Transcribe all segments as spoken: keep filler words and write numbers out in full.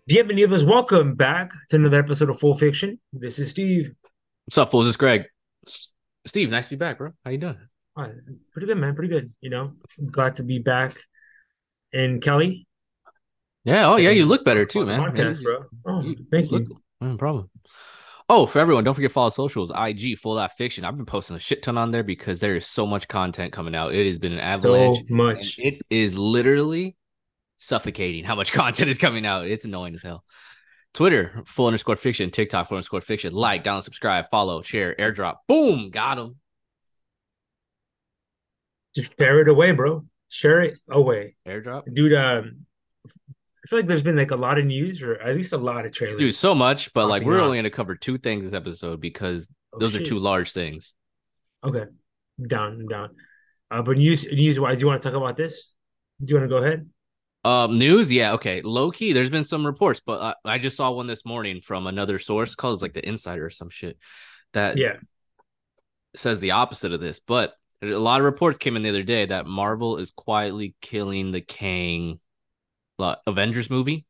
Bienvenidos, welcome back to another episode of Full Fiction. This is Steve. What's up, fools? It's Greg. Steve, nice to be back, bro. How you doing? Hi, pretty good, man. Pretty good. You know, glad to be back. And Kelly, Yeah. Oh, yeah. You and look better on too, the man. Yeah, podcast, you, bro. Oh, you, you thank look. you No problem. Oh, for everyone, don't forget to follow socials. I G Full That Fiction. I've been posting a shit ton on there because there is so much content coming out. It has been an avalanche, so and much. it is literally suffocating how much content is coming out. It's annoying as hell. Twitter, full underscore fiction. TikTok, full underscore fiction. Like, download, subscribe, follow, share, airdrop. Boom, got them. Just share it away, bro. Share it away, Airdrop. dude. Um, I feel like there's been like a lot of news, or at least a lot of Dude, trailers so much, but like popping we're only off. going to cover two things this episode because Oh those are shit. two large things. Okay, I'm down. I'm down. Uh, but news, news wise, you want to talk about this? Do you want to go ahead? Um, news, yeah, okay. Low key, there's been some reports, but I, I just saw one this morning from another source called like the Insider or some shit that Yeah. says the opposite of this. But a lot of reports came in the other day that Marvel is quietly killing the Kang uh, Avengers movie.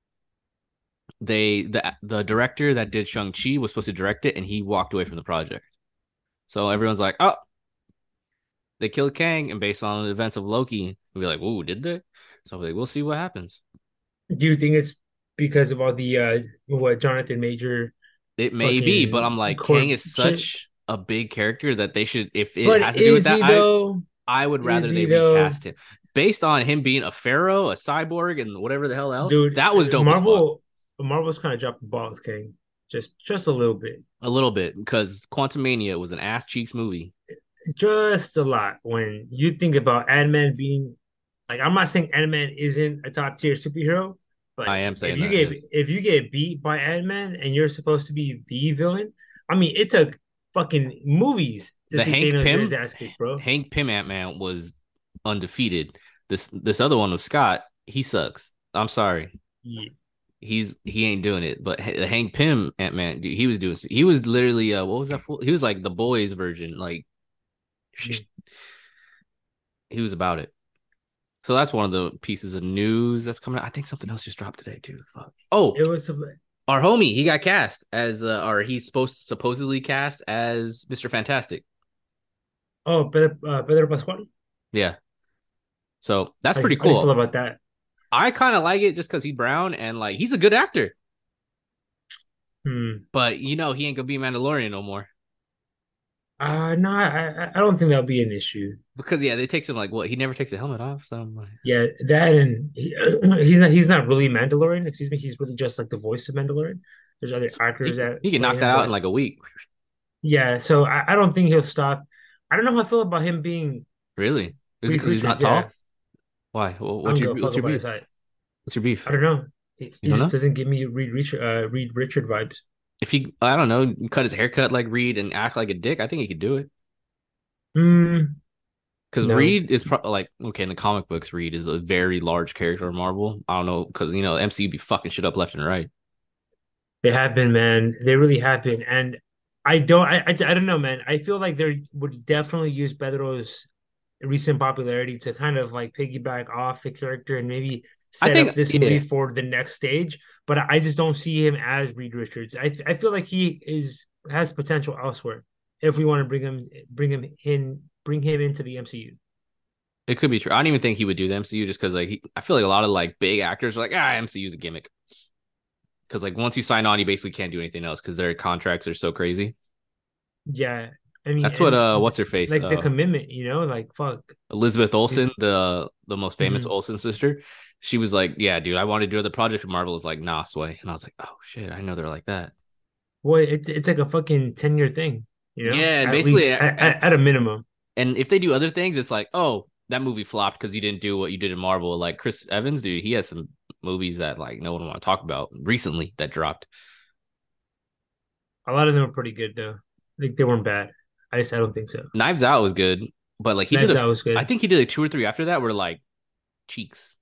They the the director that did Shang Chi was supposed to direct it, and he walked away from the project. So everyone's like, "Oh, they killed Kang," and based on the events of Loki, we'll be like, "Ooh, did they?" So like, we'll see what happens. Do you think it's because of all the uh what Jonathan Major It may be, but I'm fucking like, Kang court is shit? such a big character that they should, if it But has to do with is that, he I though? I would rather Is they he though? recast him based on him being a pharaoh, a cyborg, and whatever the hell else. Dude, That was dope as fuck. Marvel Marvel's kind of dropped the ball with King. Just just a little bit. A little bit because Quantum Mania was an ass cheeks movie. Just a lot. When you think about Ant-Man being like, I'm not saying Ant-Man isn't a top tier superhero, but I am if saying you that, get yes. if you get beat by Ant-Man and you're supposed to be the villain, I mean, it took fucking movies to The see Hank Thanos get his Pym, ass kicked, bro. Hank Pym Ant Man was undefeated. This this other one was Scott. He sucks. I'm sorry. Yeah. He's he ain't doing it. But the Hank Pym Ant Man, he was doing. He was literally uh, what was that? For? He was like the boys version. Like he was about it. So that's one of the pieces of news that's coming out. I think something else just dropped today too. Fuck. Oh, It was our homie, he got cast as, uh, or he's supposed to supposedly cast as Mister Fantastic. oh Pedro, uh, Pedro Pascual. Yeah. So that's How do pretty you, how do you feel cool. about that? I kind of like it just because he's brown and like he's a good actor. Hmm. But you know he ain't gonna be Mandalorian no more Uh no, I I don't think that'll be an issue. because yeah, they takes him like what he never takes the helmet off. So I'm like, Yeah, that and he, he's not he's not really Mandalorian. Excuse me, he's really just like the voice of Mandalorian. There's other actors he that he can play knock that him, out in but like a week. yeah. So I, I don't think he'll stop. I don't know how I feel about him being Really? Is it Reed because he's not Richards. Yeah, tall? Why? I What's don't your give a fuck what's your about his beef? height. What's your beef? I don't know. He, You he don't just know? doesn't give me Reed Richard uh Reed Richard vibes. If he, I don't know, cut his haircut like Reed and act like a dick, I think he could do it. Hmm. Because No, Reed is pro- like okay in the comic books, Reed is a very large character in Marvel. I don't know because you know M C U be fucking shit up left and right. they have been, man. They really have been, and I don't. I I, I don't know, man. I feel like they would definitely use Pedro's recent popularity to kind of like piggyback off the character and maybe I set up think this movie yeah, for the next stage. But I just don't see him as Reed Richards. I I feel like he is has potential elsewhere if we want to bring him bring him in bring him into the M C U. it could be true. I don't even think he would do the M C U just because like he, I feel like a lot of like big actors are like ah M C U is a gimmick because like once you sign on, you basically can't do anything else because their contracts are so crazy. Yeah, I mean, That's what and uh what's her face like the uh commitment, you know, like fuck. Elizabeth Olsen, He's, the the most famous mhm. Olsen sister. She was like, yeah, dude, I want to do the project for Marvel. Is like nah, sway, and I was like, oh shit, I know they're like that. Boy, it's it's like a fucking ten year thing, you know, Yeah, and at basically, least at, at, at, at, at a minimum. and if they do other things, it's like, oh, that movie flopped because you didn't do what you did in Marvel. Like Chris Evans, dude, he has some movies that like no one want to talk about recently that dropped. A lot of them are pretty good though. Like they weren't bad. I just I don't think so. Knives Out was good, but like he did Knives a, Out was I good. think he did like two or three after that were like cheeks.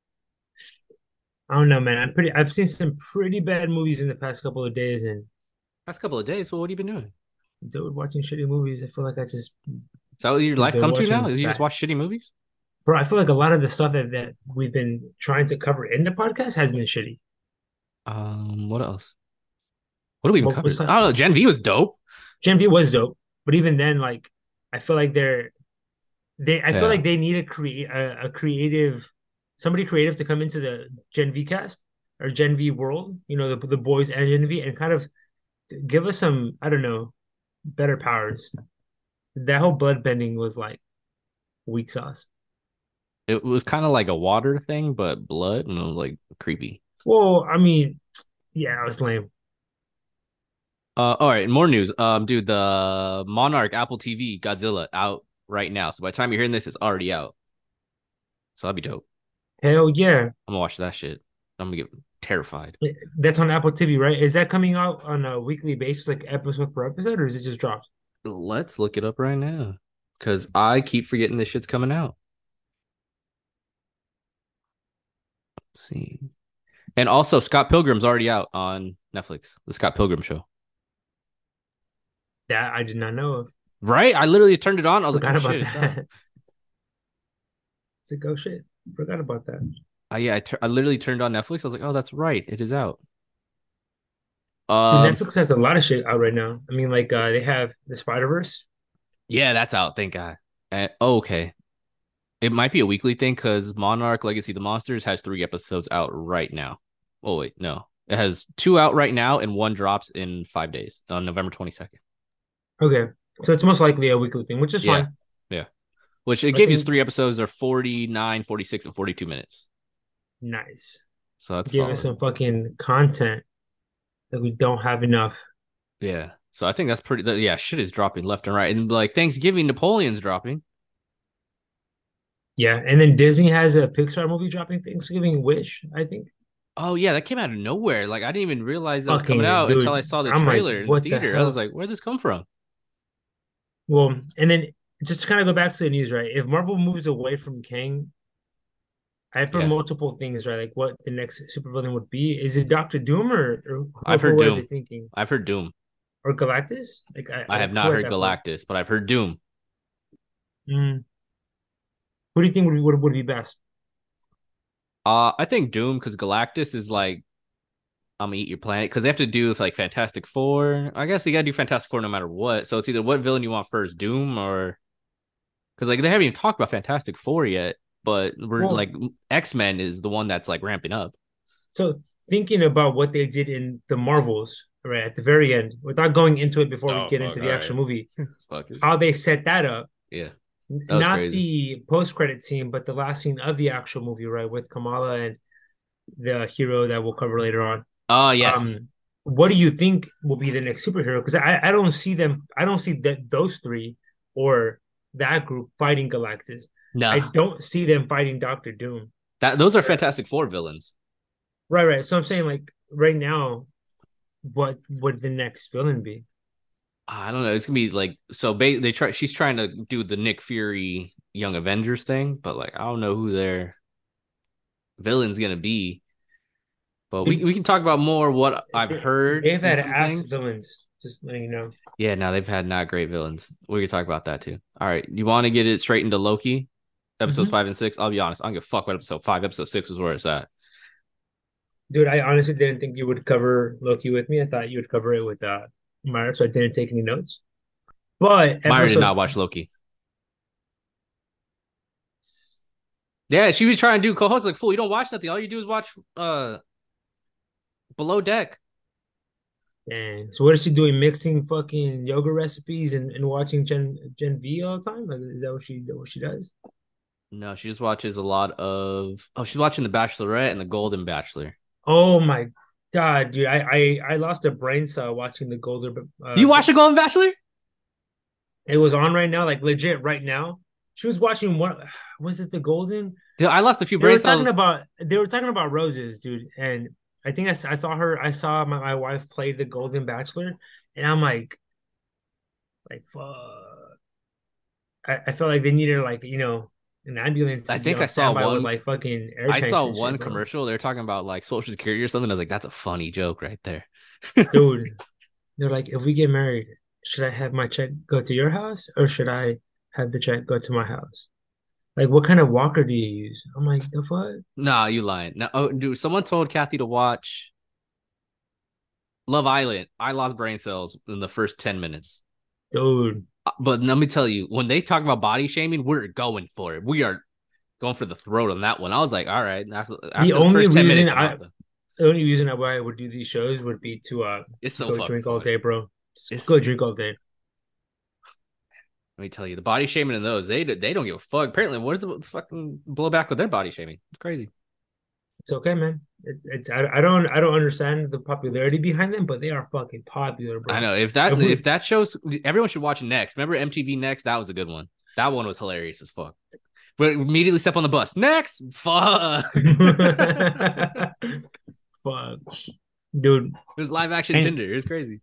I don't know, man. I'm pretty. I've seen some pretty bad movies in the past couple of days, and Past couple of days. Well, what have you been doing? dude, watching shitty movies. I feel like I just Is that what your life been come to now? watching Is you just bad. watch shitty movies? Bro, I feel like a lot of the stuff that, that we've been trying to cover in the podcast has been shitty. Um, what else? What do we even What cover? was I that? don't know. Gen V was dope. Gen V was dope, but even then, like I feel like they're they I feel Yeah, like they need a create a, a creative somebody creative to come into the Gen V cast or Gen V world, you know, the the boys and Gen V, and kind of give us some, I don't know, better powers. That whole blood bending was like weak sauce. it was kind of like a water thing, but blood, and it was like creepy. Well, I mean, yeah, I was lame. Uh, all right, more news. Um, dude, the Monarch Apple T V Godzilla out right now. So by the time you're hearing this, it's already out. So that'd be dope. Hell yeah. I'm gonna watch that shit. I'm gonna get terrified. That's on Apple T V, right? Is that coming out on a weekly basis, like episode per episode, or is it just dropped? Let's look it up right now, because I keep forgetting this shit's coming out. Let's see. And also, Scott Pilgrim's already out on Netflix. The Scott Pilgrim show. That I did not know of. Right? I literally turned it on. I was like, oh Forgot about shit, it's out. that. It's like, oh shit. Forgot about that. Uh, yeah, I, tur- I literally turned on Netflix. I was like, oh, that's right. It is out. Dude, Um, Netflix has a lot of shit out right now. I mean, like uh they have the Spider-Verse. yeah, that's out. Thank God. And, oh, okay. It might be a weekly thing because Monarch Legacy of the Monsters has three episodes out right now. Oh, wait, no. It has two out right now and one drops in five days on November twenty-second. Okay. So it's most likely a weekly thing, which is Yeah. fine. Yeah. Which it I gave you think three episodes. They're forty-nine, forty-six, and forty-two minutes. nice. So that's Give us solid. some fucking content that we don't have enough. Yeah. So I think that's pretty. Yeah, shit is dropping left and right. And like Thanksgiving, Napoleon's dropping. Yeah. And then Disney has a Pixar movie dropping Thanksgiving Wish, I think. Oh, yeah, that came out of nowhere. Like I didn't even realize that was coming Fucking out until dude. I saw the I'm like, trailer in the what the theater. I was hell? like, where'd this come from? Well, and then just to kind of go back to the news, right? If Marvel moves away from Kang, I've heard Yeah. multiple things, right? Like what the next supervillain would be. Is it Doctor Doom or, or who, I've who heard are they Doom. thinking? I've heard Doom. Or Galactus? Like I, I I have who not at heard that point? Galactus, but I've heard Doom. Mm. Who do you think would, would would be best? Uh, I think Doom because Galactus is like I'm gonna eat your planet because they have to do with like Fantastic Four. I guess you gotta do Fantastic Four no matter what. So it's either what villain you want first, Doom or because like they haven't even talked about Fantastic Four yet. But we're Well, like X Men is the one that's like ramping up. so thinking about what they did in the Marvels, right at the very end, without going into it before we Oh get fuck! into All the right, actual movie, fuck it. how they set that up, Yeah, that was not crazy. the post-credit scene, but the last scene of the actual movie, right, with Kamala and the hero that we'll cover later on. Oh yes. Um, what do you think will be the next superhero? Because I, I don't see them, I don't see that those three or that group fighting Galactus. I No, don't see them fighting Doctor Doom. that those are Fantastic Four villains. Right, right. So I'm saying like right now, what would the next villain be? I don't know. It's gonna be like so. Ba- they try. She's trying to do the Nick Fury Young Avengers thing, but like I don't know who their villain's gonna be. But we, They, we can talk about more what I've they, heard they've in had some ass things. villains, just letting you know. Yeah, now they've had not great villains. We can talk about that too. All right, you want to get it straight into Loki, episodes Hmm. five and six? I'll be honest, I don't give a fuck what episode five. Episode six was where it's at. Dude, I honestly didn't think you would cover Loki with me. I thought you would cover it with uh Myra, so I didn't take any notes. But Myra did episode not watch Loki. Yeah, she be trying to do co-host like fool. You don't watch nothing. All you do is watch uh Below Deck. and so what is she doing? Mixing fucking yoga recipes and, and watching Gen Gen V all the time? Like, is that what she what she does? No, she just watches a lot of. Oh, she's watching The Bachelorette and The Golden Bachelor. Oh my God, dude. I I, I lost a brain cell watching the Golden uh You watch The Golden Bachelor? it was on right now, like legit right now. She was watching what was it the Golden? Dude, I lost a few They were brain talking cells. about they were talking about roses, dude. And I think I, s- I saw her, I saw my, my wife play the Golden Bachelor, and I'm like, like fuck. I, I felt like they needed like, you know, an ambulance I to be think I on saw standby with one. like fucking air I tanks saw and shit, one bro. commercial. They're talking about like Social Security or something. I was like, that's a funny joke right there. Dude, they're like, if we get married, should I have my check go to your house or should I have the check go to my house? Like, what kind of walker do you use? I'm like, the fuck? Nah, you lying. No, oh, dude, someone told Kathy to watch. Love Island. I lost brain cells in the first ten minutes. Dude. Uh, But let me tell you, when they talk about body shaming, we're going for it. We are going for the throat on that one. I was like, all right. The After the only first ten reason minutes, I'm I out. Though. the only reason why I would do these shows would be to uh It's so go fucking drink all funny. day, bro. Just It's go drink all day. Let me tell you, the body shaming in those, they they don't give a fuck. Apparently, what is the fucking blowback with their body shaming? It's crazy. It's okay, man. It's it's I, I don't I don't understand the popularity behind them, but they are fucking popular, I bro. know if that If we, if that shows, everyone should watch Next. Remember M T V Next? That was a good one. That one was hilarious as fuck. But immediately step on the bus. Next, fuck. fuck, dude. It was live action And Tinder. It was crazy.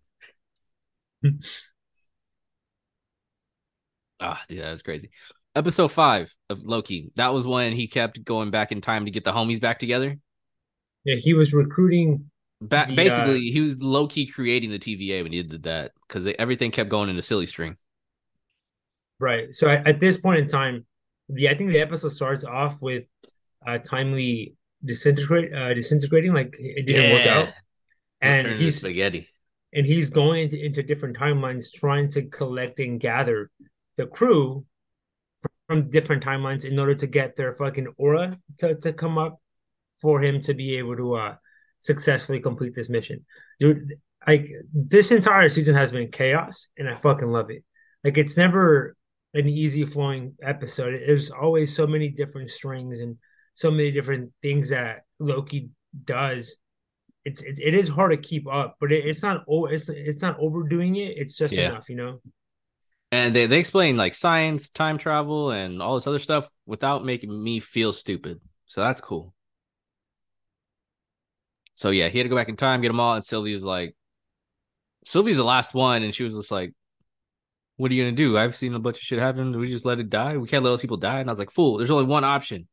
Ah, dude, that was crazy. Episode five of Loki. That was when he kept going back in time to get the homies back together. yeah, he was recruiting Ba- the uh basically, he was low key creating the T V A when he did that because everything kept going into silly string. right. So at, at this point in time, the I think the episode starts off with uh timely disintegrate uh disintegrating, like it didn't work Yeah, out. it And turned into he's spaghetti. and he's going into, into different timelines trying to collect and gather the crew from different timelines in order to get their fucking aura to, to come up for him to be able to uh successfully complete this mission. Dude, like this entire season has been chaos and I fucking love it. Like it's never an easy flowing episode. There's always so many different strings and so many different things that Loki does. It's it, it is hard to keep up, but it, it's not oh it's it's not overdoing it. It's just Yeah. enough, you know. And they, they explain like science, time travel, and all this other stuff without making me feel stupid. So that's cool. So yeah, he had to go back in time, get them all, and Sylvie like, Sylvie's the last one, and she was just like, "What are you gonna do? I've seen a bunch of shit happen. We just let it die. We can't let other people die." And I was like, "Fool, there's only one option.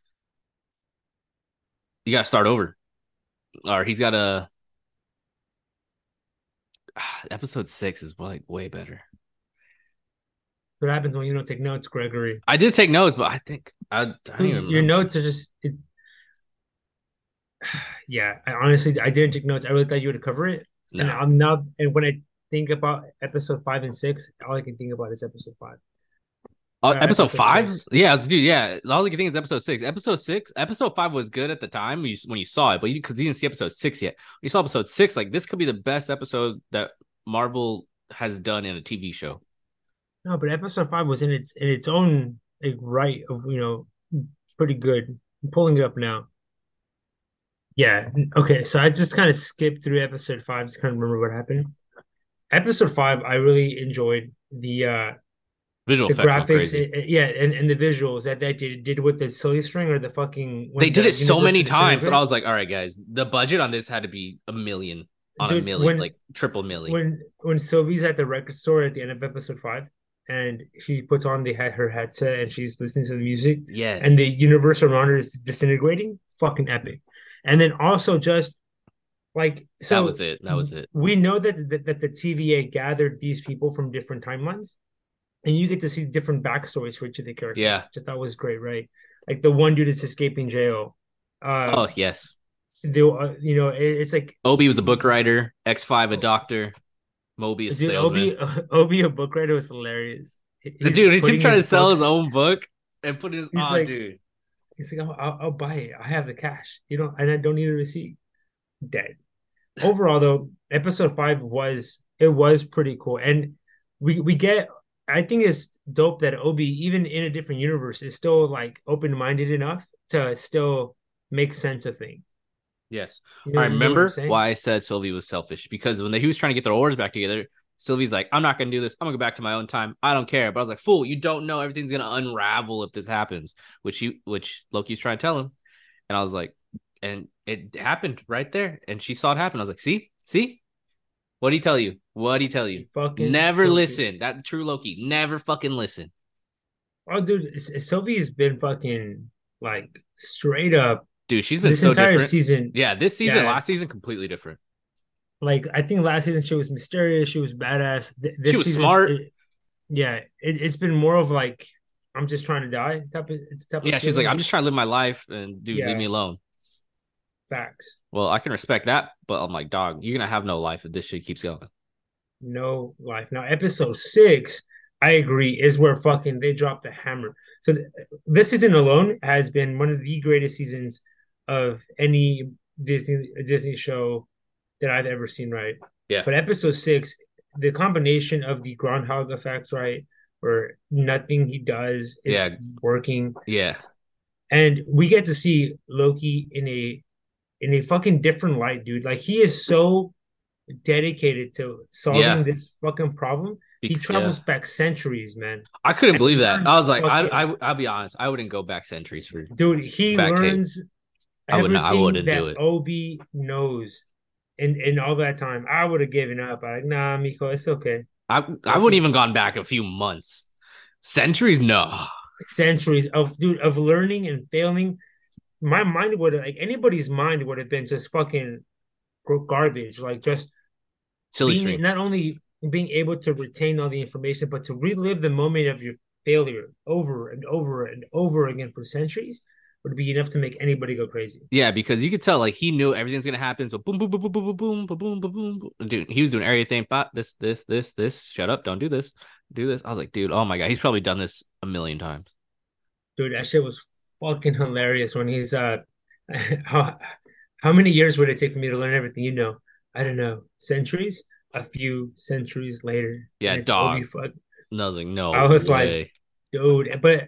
You gotta start over, or he's gotta." Episode six is like way better. What happens when you don't take notes, Gregory? I did take notes, but I think I, I don't even Your remember. notes are just it, yeah. I honestly I didn't take notes. I really thought you would cover it, and No. I'm now and when I think about episode five and six, all I can think about is episode five, Uh, uh, episode episode five? six. Yeah, dude. Yeah, all you can think is episode six. Episode six, episode five was good at the time when you, when you saw it, but you because you didn't see episode six yet. When you saw episode six, like this could be the best episode that Marvel has done in a T V show. No, but episode five was in its in its own like right of you know pretty good. I'm pulling it up now. Yeah. Okay. So I just kind of skipped through episode five, just kind of remember what happened. Episode five, I really enjoyed the uh Visual the effects were graphics, crazy. eh, eh, yeah, and, and the visuals that they did, did with the silly string or the fucking They when did the it so universe many would times that I disintegrate. was like, all right, guys, the budget on this had to be a million on a Dude, million, when like triple million. when when Sylvie's at the record store at the end of episode five, and she puts on the her headset and she's listening to the music, and the Yes, universe around her is disintegrating, fucking epic. And then also just like that was so, it. That was it. we know that that, that the T V A gathered these people from different timelines, and you get to see different backstories for each of the characters, Yeah. which I thought was great, right? Like the one dude is escaping jail. Uh, Oh yes. the uh, you know it, it's like Obi was a book writer. X five a doctor. Mobius dude, salesman. Obi Obi a book writer was hilarious. He's Dude, he's putting trying his to sell his books. own book and put his He's oh like dude. he's like I'll, I'll, I'll buy it. I have the cash. You know, and I don't need a receipt. Dead. Overall, though, episode five was it was pretty cool, and we we get. I think it's dope that Obi, even in a different universe, is still like open minded enough to still make sense of things. Yes. You I know, you know what I'm remember saying? why I said Sylvie was selfish because when they, he was trying to get their oars back together, Sylvie's like, I'm not going to do this. I'm going to go back to my own time. I don't care. But I was like, fool, you don't know everything's going to unravel if this happens, which he, which Loki's trying to tell him. And I was like, and it happened right there. And she saw it happen. I was like, see, see, what did he tell you? What did he tell you? He fucking Never killed you. listen. That true Loki. Never fucking listen. Oh, dude, Sylvie's been fucking like straight up Dude, she's been this so entire different. season. Yeah, this season, Yeah, last season, completely different. like I think last season she was mysterious, she was badass. Th- She this was season, smart. it, yeah, it, it's been more of like I'm just trying to die type of it's type of Yeah, she's like, feeling. I'm Like just trying to live my life and dude, leave me yeah, alone. Facts. Well, I can respect that, but I'm like, dog, you're gonna have no life if this shit keeps going. No life. Now, episode six, I agree, is where fucking they dropped the hammer. So th- this season alone has been one of the greatest seasons of any Disney Disney show that I've ever seen, right? Yeah, But episode six, the combination of the groundhog effect, right? Where nothing he does is yeah, working. yeah, And we get to see Loki in a in a fucking different light, dude. Like he is so dedicated to solving yeah. this fucking problem. He Bec- yeah, travels back centuries, man. I couldn't And believe that. I learns was like, I, fucking I, I'll be honest, I wouldn't go back centuries for dude, he back cave. learns I would not. I everything wouldn't do that it. Obi knows in in all that time. I would have given up. I'm like, nah, Miko, it's okay. I, I wouldn't Fucking even gone back a few months. Centuries, no. centuries of dude of learning and failing. My mind would have like anybody's mind would have been just fucking garbage. Like just Silly being string. not only being able to retain all the information, but to relive the moment of your failure over and over and over again for centuries would be enough to make anybody go crazy. Yeah, because you could tell like he knew everything's gonna happen. So boom, boom, boom, boom, boom, boom, boom, boom, boom, boom, boom. Dude, he was doing everything. But this, this, this, this. Shut up! Don't do this. Do this. I was like, dude, oh my god, he's probably done this a million times. Dude, that shit was fucking hilarious when he's uh how how many years would it take for me to learn everything you know? I don't know. Centuries? A few centuries later. And Yeah, it's Obi dog. fuck. And I was like, I no was like, way. dude, but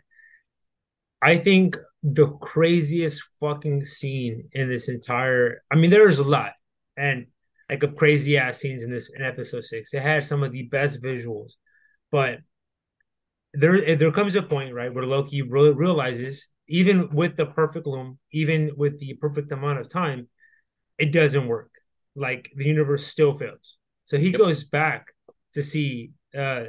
I think the craziest fucking scene in this entire I mean, there's a lot and like of crazy ass scenes in this in episode six. It had some of the best visuals, but there there comes a point, right, where Loki re- realizes, even with the perfect loom, even with the perfect amount of time, it doesn't work. Like the universe still fails. So he Yep. goes back to see uh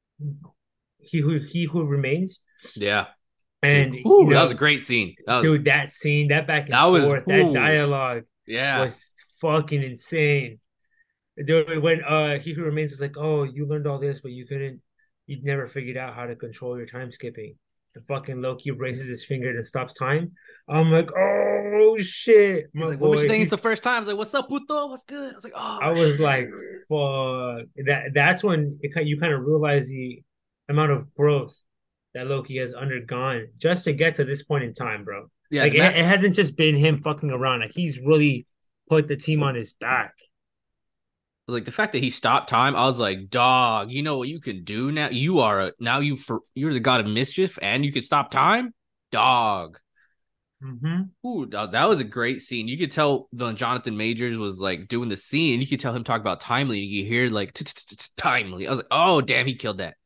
he who he who remains. Yeah, dude. And you Whew, that was a know, great scene. That was dude, that scene, that back and that was. forth, that Whew, dialogue yeah. was fucking insane. Dude, when uh he who remains is like, oh, you learned all this, but you couldn't, you never figured out how to control your time skipping. And fucking Loki raises his finger and stops time. I'm like, oh shit, He's my like, what makes you boy. think it's the He's first time? I was like, what's up, Puto? What's good? I was like, I oh was shit. like, fuck. That that's when it, you kind of realize the amount of growth that Loki has undergone just to get to this point in time, bro. Yeah, Like the it, Matt. it hasn't just been him fucking around. Like he's really put the team on his back. Like the fact that he stopped time, I was like, dog, you know what you can do now? You are a now you for you're the god of mischief and you can stop time? Dog. Mm-hmm. Ooh, dog, that was a great scene. You could tell when Jonathan Majors was like doing the scene, and you could tell him talk about timely. You hear like timely. I was like, oh damn, he killed that.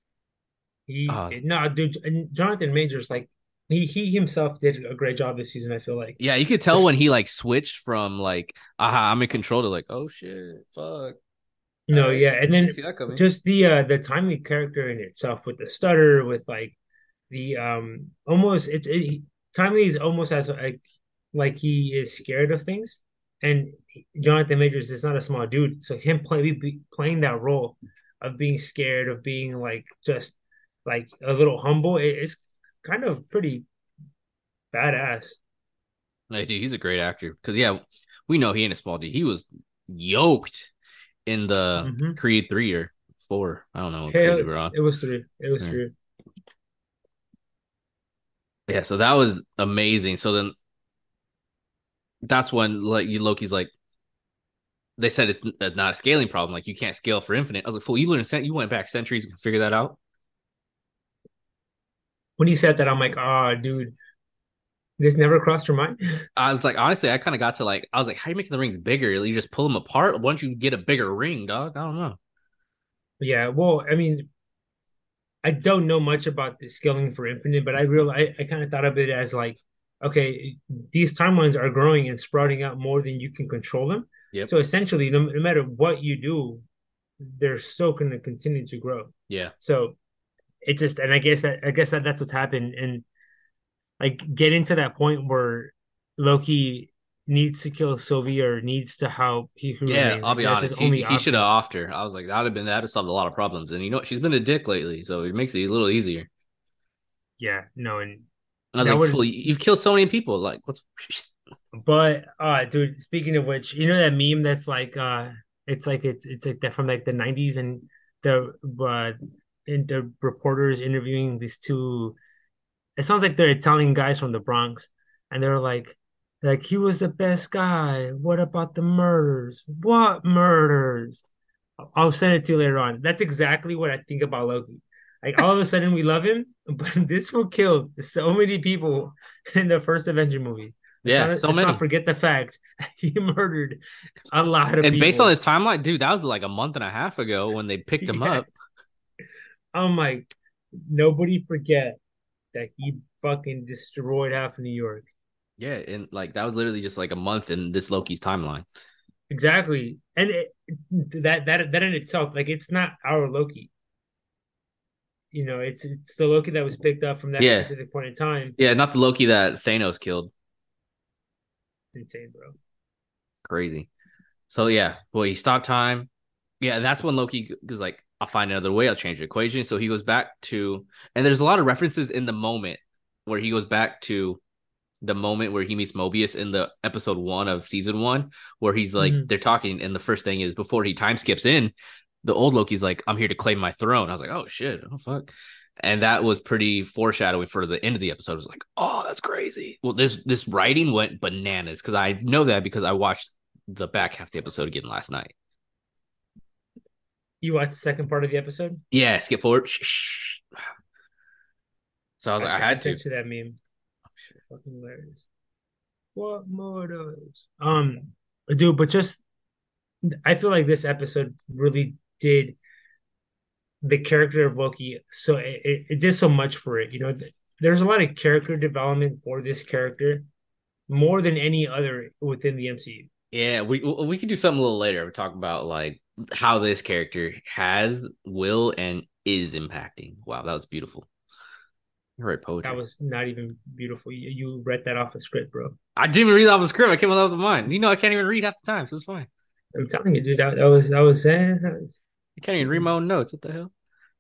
He Uh no, dude. And Jonathan Majors, like he he himself did a great job this season. I feel like yeah, you could tell when just he like switched from like, aha, I'm in control to like, oh shit, fuck. you All know, right. yeah. And I didn't then see that coming. just the uh the timely character in itself with the stutter, with like the um almost it's it, timely is almost as like like he is scared of things, and Jonathan Majors is not a small dude, so him play, be, playing that role of being scared, of being like just like a little humble, it, it's kind of pretty badass. Like, dude, he's a great actor. Cause yeah, we know he ain't a small dude. He was yoked in the Mm-hmm. Creed three or four. I don't know what Creed Hell, we were on. it was three. It was Yeah. three. Yeah, so that was amazing. So then that's when like Loki's like they said it's not a scaling problem. Like you can't scale for infinite. I was like, fool, you learned you went back centuries and figure that out. When he said that, I'm like, oh, dude, this never crossed your mind. I was like, honestly, I kind of got to like, I was like, how are you making the rings bigger? You just pull them apart. Why don't you get a bigger ring, dog? I don't know. Yeah, well, I mean, I don't know much about the scaling for infinite, but I real I, I kind of thought of it as like, okay, these timelines are growing and sprouting out more than you can control them. Yep. So essentially, no, no matter what you do, they're still going to continue to grow. Yeah. So it just, and I guess that I guess that that's what's happened, and like getting to that point where Loki needs to kill Sylvie or needs to help he who Yeah, remains. I'll Like be that's his honest. He only he should have options. offed her. I was like, that would have been that would have solved a lot of problems. And you know, she's been a dick lately, so it makes it a little easier. Yeah, no, and And I was that like, would fool, you've killed so many people. Like, what's But uh dude, speaking of which, you know that meme that's like uh it's like it's it's like that from like the nineties and the uh and the reporters interviewing these two, it sounds like they're Italian guys from the Bronx, and they're like like he was the best guy. What about the murders? What murders? I'll send it to you later on. That's exactly what I think about Loki. Like all of a sudden we love him, but this fool killed so many people in the first Avenger movie. Let's Yeah, not so let's not many. forget the fact he murdered a lot of And based on people. his timeline, dude, that was like a month and a half ago when they picked him Yeah. up. I'm like, nobody forget that he fucking destroyed half of New York. Yeah, and like that was literally just like a month in this Loki's timeline. Exactly. And it, that that that in itself, like it's not our Loki. You know, it's it's the Loki that was picked up from that Yeah, specific point in time. yeah, not the Loki that Thanos killed. It's insane, bro. Crazy. So yeah, well, he stopped time. Yeah, that's when Loki was like, I'll find another way. I'll change the equation. So he goes back to, and there's a lot of references in the moment where he goes back to the moment where he meets Mobius in the episode one of season one, where he's like, Mhm. they're talking, and the first thing is before he time skips in, the old Loki's like, I'm here to claim my throne. I was like, oh shit, oh fuck. And that was pretty foreshadowing for the end of the episode. I was like, oh, that's crazy. Well, this this writing went bananas because I know that because I watched the back half of the episode again last night. You watched the second part of the episode? Yeah, skip forward. So I was I, like, I I had to. sent you that meme. Fucking hilarious. What murders? Um, dude, but just I feel like this episode really did the character of Loki. So it, it, it did so much for it. You know, there's a lot of character development for this character more than any other within the M C U. Yeah, we we could do something a little later. We talk about like how this character has, will, and is impacting. Wow, that was beautiful. You write That poetry. was not even beautiful. You, you read that off a script, bro. I didn't even read off the script. I came up with mine. You know, I can't even read half the time, so it's fine. I'm telling you, dude. That, that was that was saying. That was, I can't even that read my was, own notes. What the hell?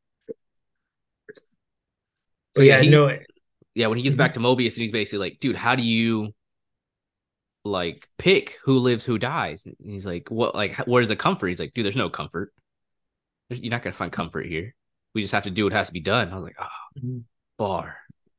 So but yeah, yeah, he no. yeah when he gets back Mhm. to Mobius and he's basically like, dude, how do you like pick who lives, who dies? And he's like, what? Like, where's the comfort? He's like, dude, there's no comfort. There's, you're not gonna find comfort here. We just have to do what has to be done. I was like, oh, Mhm. bar.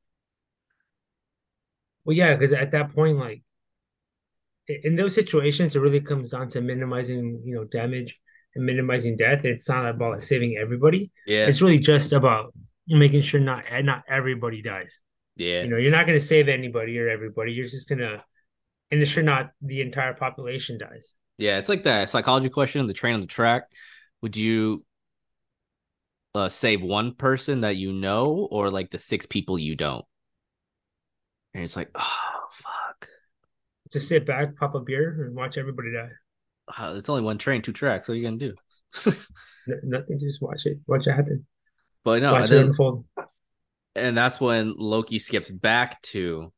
Well, yeah, because at that point, like in those situations, it really comes down to minimizing, you know, damage and minimizing death. It's not about like, saving everybody. Yeah, It's really just about making sure not not everybody dies. yeah. You know, you're not going to save anybody or everybody. You're just gonna ensure not the entire population dies. Yeah, it's like that psychology question, the train on the track. Would you uh, save one person that you know or like the six people you don't? And it's like, oh, fuck. Just sit back, pop a beer, and watch everybody die. Uh, It's only one train, two tracks. What are you going to do? N- nothing, just watch it. Watch it happen. But no, and Watch it then, unfold. and that's when Loki skips back to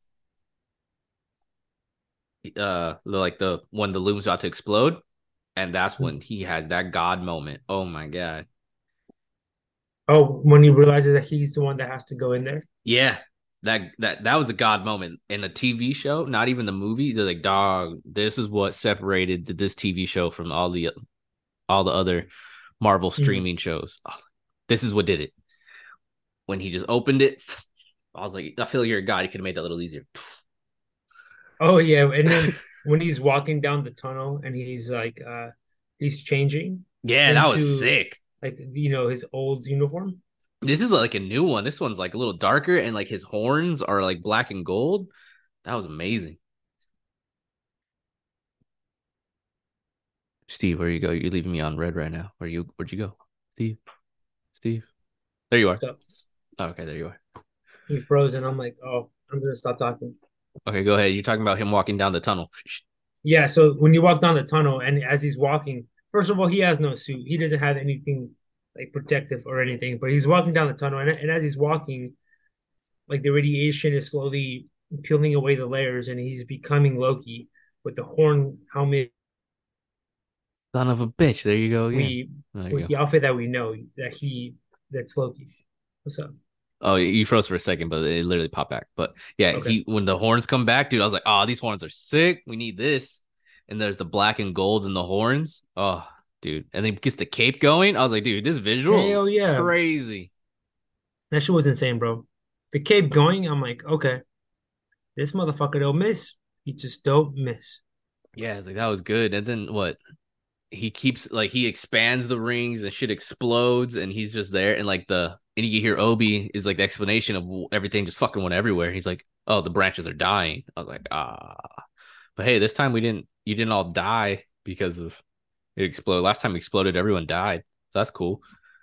uh like the when the loom's about to explode. And that's when he has that God moment. Oh my God. Oh, when he realizes that he's the one that has to go in there. Yeah, that that that was a god moment in a T V show, not even the movie. They're like, dog, this is what separated this T V show from all the all the other Marvel Mhm. streaming shows. I was like, this is what did it. When he just opened it, I was like, I feel like you're a god. You could have made that a little easier. Oh yeah, and then when he's walking down the tunnel and he's like uh he's changing Yeah, that was into sick. like you know his old uniform. This is like a new one. This one's like a little darker, and like his horns are like black and gold. That was amazing. Steve, where you go? You're leaving me on red right now. Where you? Where'd you go, Steve? Steve, there you are. So Oh, okay, there you are. he froze and I'm like, oh, I'm gonna stop talking. Okay, go ahead. You're talking about him walking down the tunnel. Yeah, so when you walk down the tunnel and as he's walking, first of all, he has no suit. He doesn't have anything like protective or anything, but he's walking down the tunnel and, and as he's walking, like the radiation is slowly peeling away the layers and he's becoming Loki with the horn helmet Son of a bitch. There you go again. we There you with go. the outfit that we know that he that's Loki. What's up? Oh, you froze for a second, but it literally popped back. But yeah, Okay. he when the horns come back, dude, I was like, oh, these horns are sick. We need this. And there's the black and gold in the horns. Oh, dude. And then he gets the cape going. I was like, dude, this visual Hell yeah. crazy. That shit was insane, bro. The kept going, I'm like, okay, this motherfucker don't miss. He just don't miss. Yeah, it's like that was good. And then what? He keeps like he expands the rings and shit explodes and he's just there and like the and you hear Obi is like the explanation of everything just fucking went everywhere. He's like, oh, the branches are dying. I was like, ah, but hey, this time we didn't. You didn't all die because of it exploded. Last time it exploded, everyone died. So that's cool.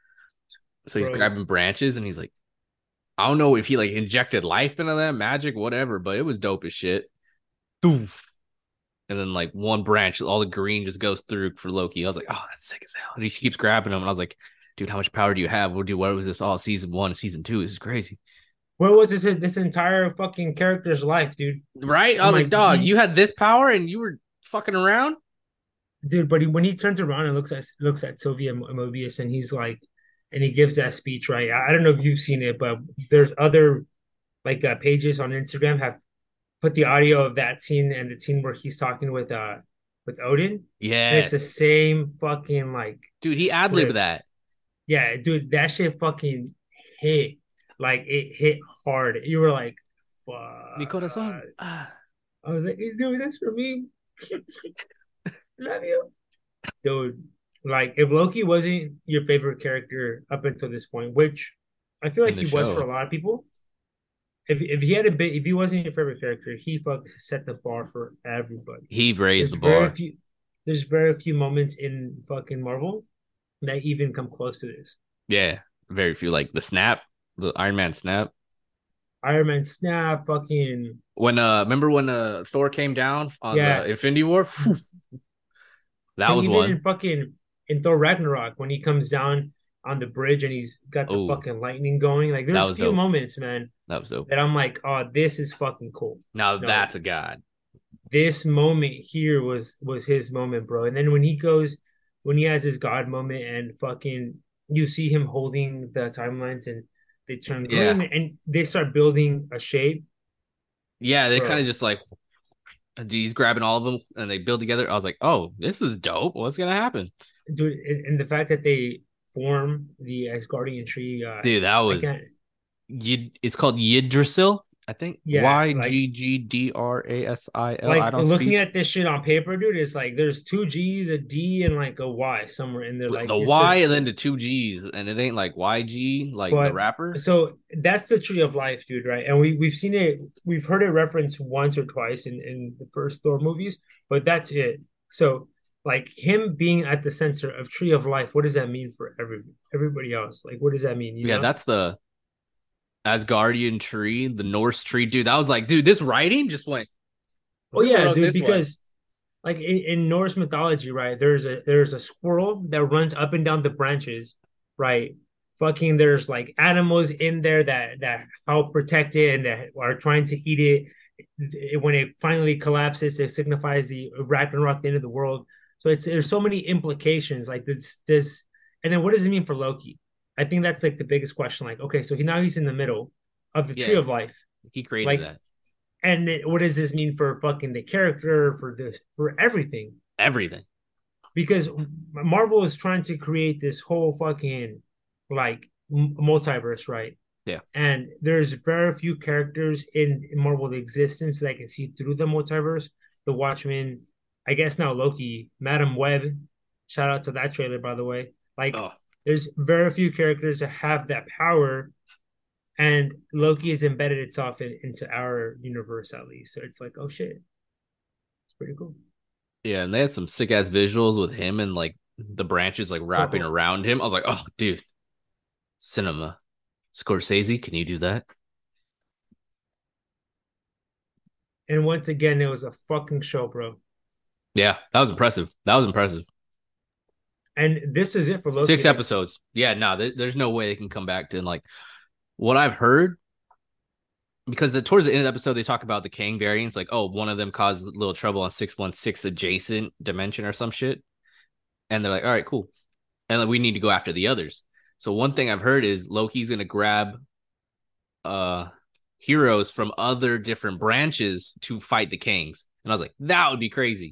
So he's Bro, grabbing branches and he's like, I don't know if he like injected life into them, magic, whatever, but it was dope as shit. Doof. And then like one branch, all the green just goes through for Loki. I was like, oh, that's sick as hell. And he keeps grabbing them, and I was like, dude, how much power do you have? We'll do what was this all season one, season two? This is crazy, where was this this entire fucking character's life, dude? right? I I'm was like, like, dog, he, you had this power and you were fucking around. dude, but he, when he turns around and looks at looks at Sylvia Mobius and he's like, and he gives that speech, right? I, I don't know if you've seen it, but there's other like uh, pages on Instagram have put the audio of that scene and the scene where he's talking with uh with Odin, and it's the Yes, same fucking like dude, he ad libbed script. that. Yeah, dude, that shit fucking hit. Like it hit hard. You were like, fuck. Mikoto-san. Ah. I was like, he's doing this for me. Love you. Dude, like if Loki wasn't your favorite character up until this point, which I feel In like the he was for show. a lot of people, if if he had a bit, if he wasn't your favorite character, he fucking set the bar for everybody. He raised There's the very bar. few, there's very few moments in fucking Marvel that even come close to this. Yeah, very few. Like the snap, the Iron Man snap. Iron Man snap, fucking When uh, remember when uh Thor came down on the yeah. Infinity War? Phew, that And was even one. in fucking in Thor Ragnarok, when he comes down on the bridge and he's got the Oh, fucking lightning going, like that there's a was few dope. moments, man, That was dope. that I'm like, oh, this is fucking cool. Now No, that's a god. this moment here was was his moment, bro. And then when he goes, when he has his God moment and fucking you see him holding the timelines and they turn Yeah, green and they start building a shape, yeah. They kind of bro. just like he's grabbing all of them and they build together. I was like, oh, this is dope. What's gonna happen, Dude, and, and the fact that they form the Asgardian tree, uh, dude? That I was can't. Yid. It's called Yggdrasil, I think. Yeah, Y like G G D R A S I L. I like don't looking speak. at this shit on paper, dude, it's like there's two G's, a D, and like a Y somewhere in there. Like The it's Y just, and then the two G's, and it ain't like Y G like the but rapper. so that's the tree of life, dude, right? And we we've seen it, we've heard it referenced once or twice in in the first Thor movies, but that's it. So like him being at the center of tree of life, what does that mean for every everybody else? Like, what does that mean? You Yeah, know? that's the Asgardian tree, the Norse tree, dude. That was like, dude, this writing just went. Oh Whoever yeah, wrote dude, this one, because like in, in Norse mythology, right? There's a there's a squirrel that runs up and down the branches, right? Fucking there's like animals in there that that help protect it and that are trying to eat it. When it finally collapses, it signifies the Ragnarok, the end of the world. So it's there's so many implications. Like this this, and then what does it mean for Loki? I think that's like the biggest question. Like, okay, so he now he's in the middle of the tree yeah, of life. he created Like that. and it, what does this mean for fucking the character, for this, for everything? Everything. Because Marvel is trying to create this whole fucking like multiverse, right? Yeah. And there's very few characters in, in Marvel existence that I can see through the multiverse. The Watchmen, I guess now Loki, Madam Web. Shout out to that trailer, by the way. Like, Oh, there's very few characters that have that power, and Loki has embedded itself in, into our universe at least. So it's like, oh shit, it's pretty cool. yeah, and they had some sick ass visuals with him and like the branches like wrapping Oh, around him. I was like, oh, dude, cinema. Scorsese, can you do that? and once again, it was a fucking show, bro. Yeah, that was impressive. That was impressive. And this is it for Loki. Six Like, episodes. Yeah, no, th- there's no way they can come back to like what I've heard because the, towards the end of the episode they talk about the Kang variants, like oh one of them caused a little trouble on six one six adjacent dimension or some shit, and they're like all right cool, and like, we need to go after the others. So one thing I've heard is Loki's gonna grab uh heroes from other different branches to fight the Kangs. And I was like, that would be crazy.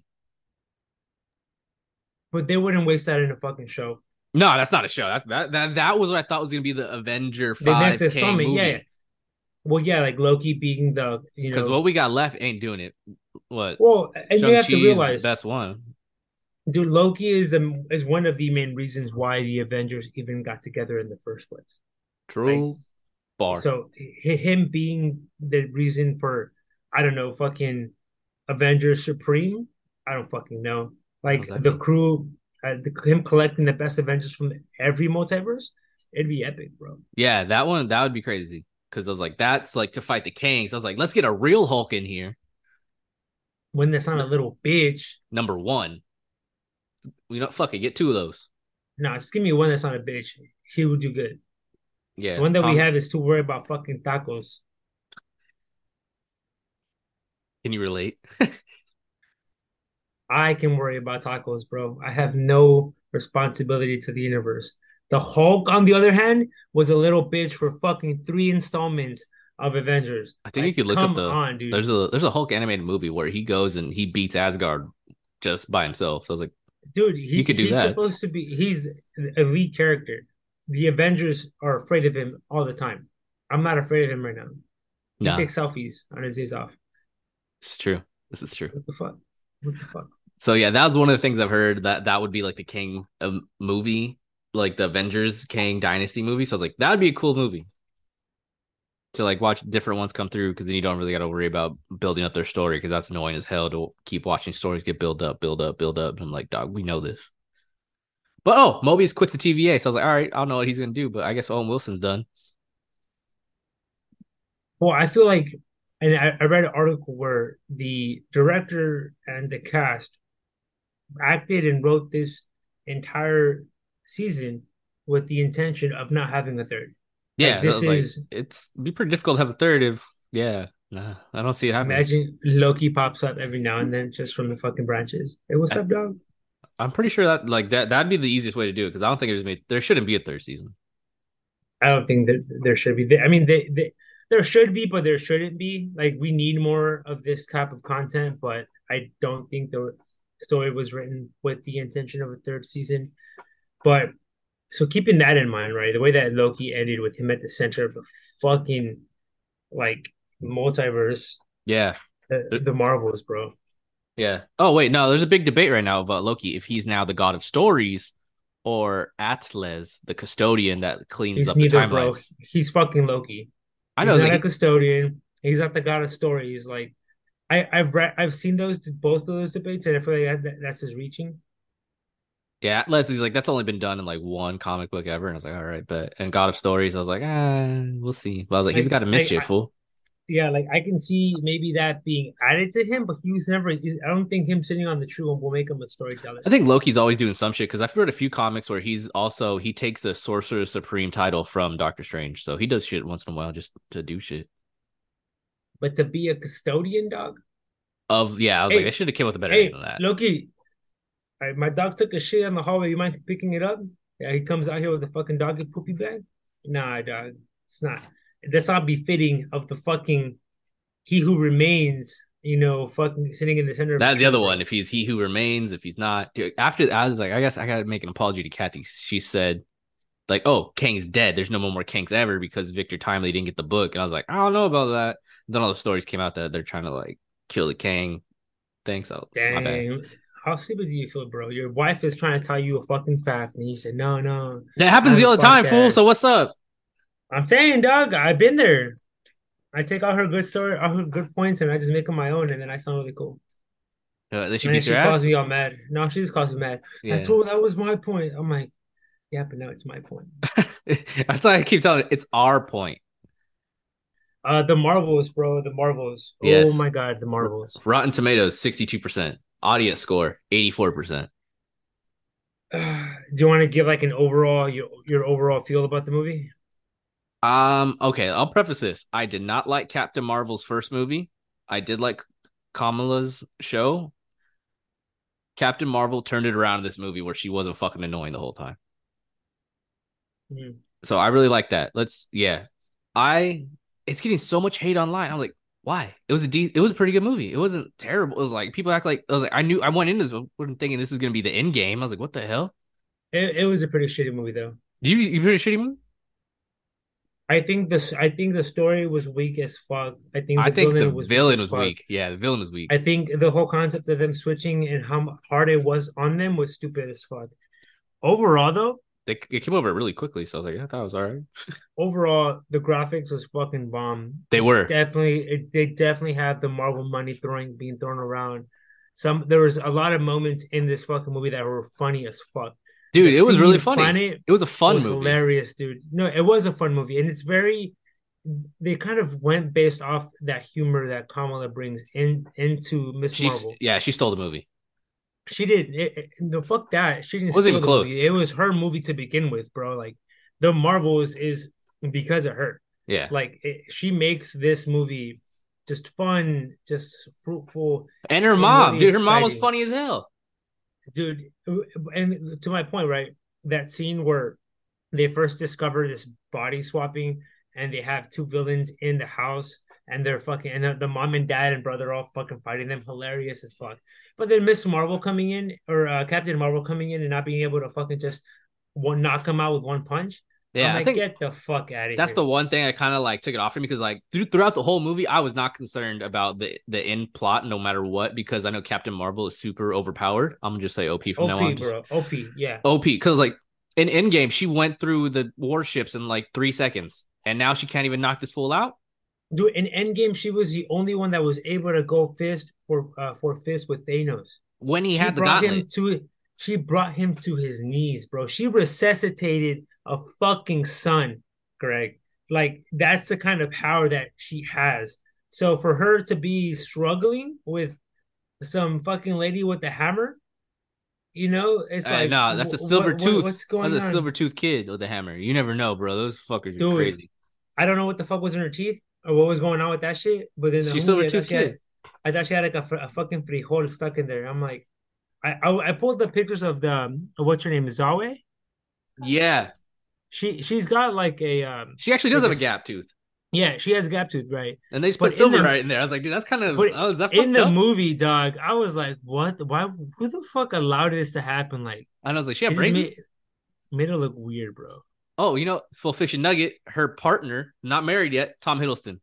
But they wouldn't waste that in a fucking show. No, that's not a show. That's that that that was what I thought was gonna be the Avenger The next five Kang installment, yeah, yeah. movie. Well, yeah, like Loki being the, you Because know, what we got left ain't doing it. What well, and you Shang have to Chi is the realize, best one. dude, Loki is the is one of the main reasons why the Avengers even got together in the first place. Like, True bar. so him being the reason for, I don't know, fucking Avengers Supreme. I don't fucking know. What does Like that the mean? crew, uh, the, him collecting the best Avengers from every multiverse, it'd be epic, bro. Yeah, that one that would be crazy. Because I was like, that's like to fight the Kangs. I was like, let's get a real Hulk in here. When that's not a little bitch. Number one. You know, fuck it, get two of those. No, just give me one that's not a bitch. He would do good. The Yeah, one that we Tom. have is too worried about fucking tacos. Can you relate? I can worry about tacos, bro. I have no responsibility to the universe. The Hulk, on the other hand, was a little bitch for fucking three installments of Avengers. I think you Like, could look up come the on, dude. there's a there's a Hulk animated movie where he goes and he beats Asgard just by himself. So I was like, Dude, you he could do he's that. supposed to be he's a lead character. The Avengers are afraid of him all the time. I'm not afraid of him right now. He Nah, takes selfies on his days off. it's true. This is true. What the fuck? What the fuck? So yeah, that was one of the things I've heard that that would be like the King um, movie, like the Avengers Kang Dynasty movie. So I was like, that would be a cool movie to like watch different ones come through because then you don't really got to worry about building up their story because that's annoying as hell to keep watching stories get build up, build up, build up. And I'm like, dog, we know this. But oh, Mobius quits the T V A, so I was like, all right, I don't know what he's gonna do, but I guess Owen Wilson's done. Well, I feel like, and I, I read an article where the director and the cast acted and wrote this entire season with the intention of not having a third. Like Yeah, I this was like, is it's it'd be pretty difficult to have a third if yeah, nah, I don't see it happening. imagine Loki pops up every now and then just from the fucking branches. Hey, what's I, up, dog? I'm pretty sure that like that that'd be the easiest way to do it because I don't think there's made there shouldn't be a third season. I don't think that there should be. I mean, they, they, there should be, but there shouldn't be. Like, we need more of this type of content, but I don't think the story was written with the intention of a third season. But so keeping that in mind, right? The way that Loki ended with him at the center of the fucking like multiverse, Yeah. the, the Marvels, bro. Yeah. Oh wait, no, there's a big debate right now about Loki if he's now the god of stories or Atlas, the custodian that cleans He's up the neither, bro. timelines. He's fucking Loki. I know He's it's not like a he, custodian. He's not the god of stories. Like I, I've read, I've seen those both of those debates, and I feel like that, that's his reaching. yeah, Atlas is like that's only been done in like one comic book ever, and I was like, all right, but and God of Stories, I was like, ah, we'll see. But I was like, he's Like, got a I, mischief I fool. yeah, like I can see maybe that being added to him, but he was never. I don't think him sitting on the tree will make him a storyteller. I think Loki's always doing some shit because I've read a few comics where he's also he takes the Sorcerer Supreme title from Doctor Strange, so he does shit once in a while just to do shit. But to be a custodian dog, Of yeah, I was like, they hey, should have came with a better name hey, than that. Loki, I, my dog took a shit in the hallway. You mind picking it up? Yeah, he comes out here with a fucking doggy poopy bag. Nah, dog, it's not. That's not befitting of the fucking he who remains. You know, fucking sitting in the center of a That's the tree, other one. bro. If he's he who remains, if he's not, dude, after I was like, I guess I gotta make an apology to Kathy. She said, like, oh, Kang's dead. There's no more Kangs ever because Victor Timely didn't get the book. And I was like, I don't know about that. Then all the stories came out that they're trying to like kill the Kang thing. So my bad. Dang. How stupid do you feel, bro? Your wife is trying to tell you a fucking fact, and you said, no, no, That I happens have the a other time, fool. So podcast. what's up? I'm saying, dog, I've been there. I take all her good story, all her good points, and I just make them my own, and then I sound really cool. Uh, they should And then beat your she calls ass. me all mad. No, she just calls me mad. That's Yeah. what that was my point. I'm like, yeah, but now it's my point. That's why I keep telling you, it's our point. Uh, the Marvels, bro, the Marvels. Oh Yes. my God, the R- Marvels. Rotten Tomatoes, sixty-two percent. Audience score, eighty-four percent. Uh, do you want to give like an overall your your overall feel about the movie? Um, okay, I'll preface this. I did not like Captain Marvel's first movie. I did like Kamala's show. Captain Marvel turned it around in this movie where she wasn't fucking annoying the whole time. Hmm. So I really like that. Let's yeah. I it's getting so much hate online. I'm like, why? It was a de- it was a pretty good movie. It wasn't terrible. It was like people act like I was like I knew I went into this one thinking this is gonna be the end game. I was like, what the hell? It, it was a pretty shitty movie though. Do you you pretty shitty movie? I think this. I think the story was weak as fuck. I think I the think the villain was weak villain as was fuck. weak. Yeah, the villain was weak. I think the whole concept of them switching and how hard it was on them was stupid as fuck. Overall, though, They it came over really quickly, so I was like, yeah, I thought it was all right. overall the graphics was fucking bomb. They It's were, definitely it, they definitely have the Marvel money throwing being thrown around. Some there was a lot of moments in this fucking movie that were funny as fuck. The dude. It was really Singing funny. Planet It was a fun was movie. hilarious, dude. No, it was a fun movie, and it's very. They kind of went based off that humor that Kamala brings in into Miss She's Marvel. yeah, she stole the movie. She did it, it, the fuck that. She It didn't wasn't steal even the close. movie. It was her movie to begin with, bro. Like the Marvels is because of her. Yeah, Like it, she makes this movie just fun, just fruitful, and her and mom, really dude. Her mom was exciting, funny as hell. dude. And to my point, right? That scene where they first discover this body swapping, and they have two villains in the house, and they're fucking, and the, the mom and dad and brother all fucking fighting them, hilarious as fuck. But then Miss Marvel coming in, or uh, Captain Marvel coming in, and not being able to fucking just one knock them out with one punch. I'm Yeah, I like, think get the fuck out of that's here, the one thing I kind of like took it off from me because like through, throughout the whole movie, I was not concerned about the the end plot, no matter what, because I know Captain Marvel is super overpowered. I'm gonna just say O P from now O P, on, just bro, O P, yeah. O P. Because like in Endgame, she went through the warships in like three seconds, and now she can't even knock this fool out. Dude, in Endgame, she was the only one that was able to go fist for uh, for fist with Thanos. When he She had the brought gauntlet, him to she brought him to his knees, bro. She resuscitated a fucking son, Greg. Like that's the kind of power that she has. So for her to be struggling with some fucking lady with a hammer, you know, it's uh, like no, that's a silver what what tooth. what's That's going a on, silver tooth kid with a hammer. You never know, bro. Those fuckers are dude? crazy. I don't know what the fuck was in her teeth or what was going on with that shit. But in the She's silver movie, I thought tooth she had, kid. I thought she had like a, a fucking frijol stuck in there. I'm like, I, I I pulled the pictures of the um, what's her name, Zawe. Yeah, She she's got like a um she actually does like a have a gap tooth, yeah, she has a gap tooth, right? and they just put But in silver the right in there. I was like, dude, that's kind of but oh, is that in fucked the up? movie, dog, I was like, what? Why? Who the fuck allowed this to happen? Like, And I was like, she had it just made braces. made it look weird, bro. Oh, you know, full fiction nugget. Her partner, not married yet, Tom Hiddleston.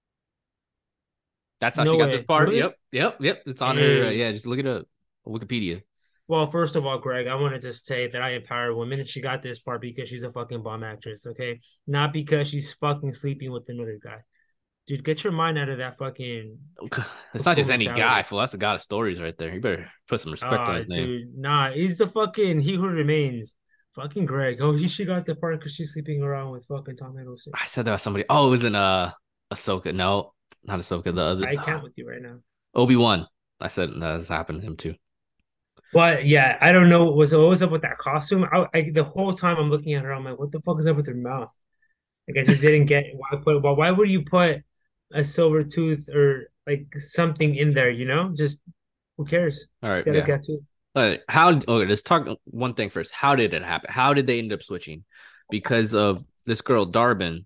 That's how she No got this way, part. Yep, really? yep, yep. It's on her. Uh, Hey, yeah, just look it up. Wikipedia. well, first of all, Greg, I wanted to say that I empower women. She got this part because she's a fucking bomb actress, okay? Not because she's fucking sleeping with another guy. Dude, get your mind out of that fucking It's not school just any guy, mentality. fool. That's the god of stories right there. You better put some respect on Ah, uh, his name. dude, nah, he's the fucking he who remains. Fucking Greg. Oh, he she got the part because she's sleeping around with fucking Tom Hiddleston. I said that was somebody. Oh, it was in uh Ahsoka. No, not Ahsoka. The other I can't with you right now. Obi Wan. I said that's happened to him too. But yeah, I don't know what was what was up with that costume. I, I the whole time I'm looking at her, I'm like, what the fuck is up with her mouth? Like I just didn't get why put. Well, why would you put a silver tooth or like something in there? You know, just who cares? All She's right, got a yeah. gap tooth. All right, how? Okay, let's talk one thing first. How did it happen? How did they end up switching? Because of this girl Darbin.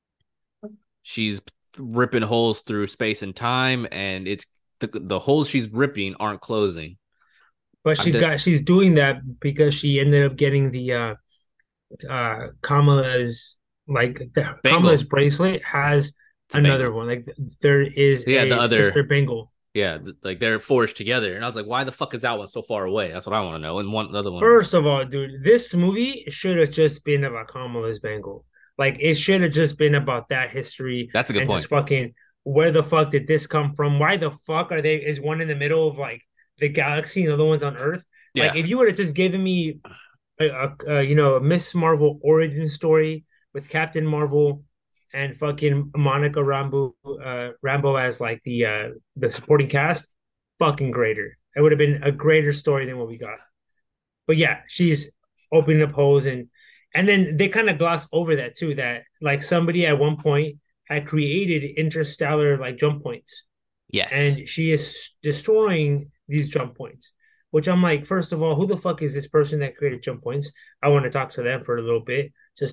She's ripping holes through space and time, and it's the the holes she's ripping aren't closing. But I'm she de- got she's doing that because she ended up getting the uh uh Kamala's like the Kamala's Bengal. bracelet has It's a another Bengal. one. Like there is Yeah, the a sister other. bangle. Yeah, th- like they're forged together, and I was like, why the fuck is that one so far away? That's what I want to know. And one the other one. First of all, dude, this movie should have just been about Kamala's bangle. Like it should have just been about that history That's a good and just point. fucking where the fuck did this come from? Why the fuck are they is one in the middle of like the galaxy and the other one's on Earth? Like Yeah, if you would have just given me a, a, a you know a Miss Marvel origin story with Captain Marvel and fucking Monica Rambo uh Rambo as like the uh the supporting cast, fucking greater. It would have been a greater story than what we got. But yeah, she's opening up holes and and then they kind of gloss over that too. That like somebody at one point had created interstellar like jump points, yes, and she is destroying these jump points. Which I'm like, first of all, who the fuck is this person that created jump points? I want to talk to them for a little bit. Just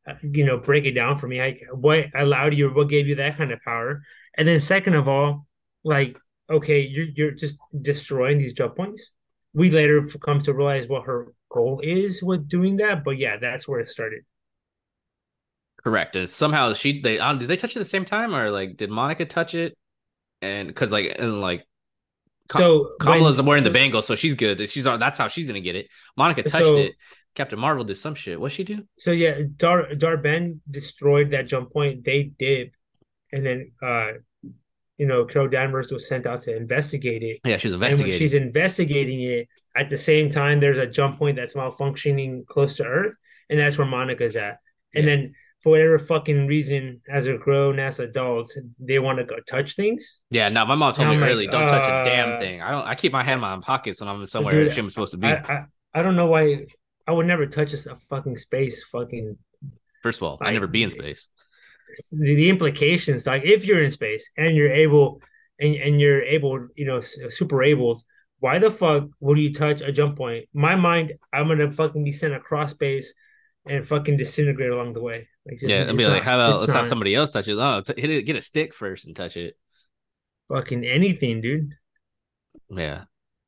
you know, break it down for me. Like, what allowed you, what gave you that kind of power? And then second of all, like, okay, you're you're just destroying these jump points. We later come to realize what her goal is with doing that, but yeah, that's where it started. Correct. And somehow she they um, did they touch it at the same time or like did Monica touch it? And because like and like So Kamala's when wearing the so bangle, so she's good. She's on. That's how she's gonna get it. Monica touched it. so Captain Marvel did some shit. What'd she do? so yeah, Dar Darben destroyed that jump point. They did, and then uh you know, Carol Danvers was sent out to investigate it. Yeah, she was And when investigating. she's investigating it, at the same time, there's a jump point that's malfunctioning close to Earth, and that's where Monica's at. And Yeah, then, for whatever fucking reason, as a grown ass adults, they want to go touch things. yeah. No, my mom And told me I'm like, early, don't touch a damn uh, thing. I don't. I keep my hand in my pockets when I'm somewhere dude, she was supposed to I, be. I, I don't know why I would never touch a fucking space, fucking First of all, I like never be in space. the, the implications. Like, if you're in space and you're able and and you're able, you know, super able, why the fuck would you touch a jump point? My mind, I'm gonna fucking be sent across space and fucking disintegrate along the way. Like, just Yeah, I'd be it's like, not, how about it's let's have not somebody else touch it? Oh, t- hit it, get a stick first and touch it. fucking anything, dude. Yeah.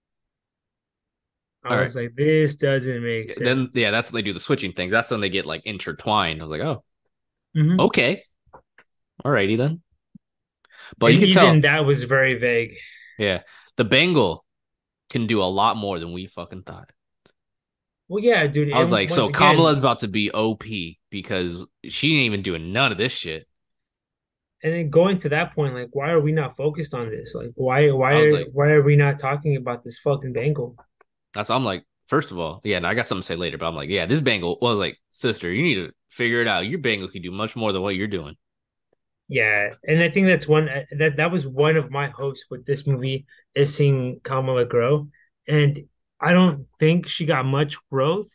I All right. was like, this doesn't make Then sense. yeah, that's when they do the switching thing. That's when they get like intertwined. I was like, oh, Hmm. okay, alrighty then. But you And can even tell, that was very vague. yeah, the Bengal can do a lot more than we fucking thought. Well, yeah, dude. I was And like, once so Kamala's again, about to be O P because she ain't even doing none of this shit. and then going to that point, like, why are we not focused on this? Like, why, why, I was are, like, why are we not talking about this fucking bangle? that's I'm like, first of all, yeah, and I got something to say later, but I'm like, yeah, this Bengal was like, sister, you need to figure it out. Your Bengal can do much more than what you're doing. Yeah, and I think that's one that that was one of my hopes with this movie is seeing Kamala grow, and I don't think she got much growth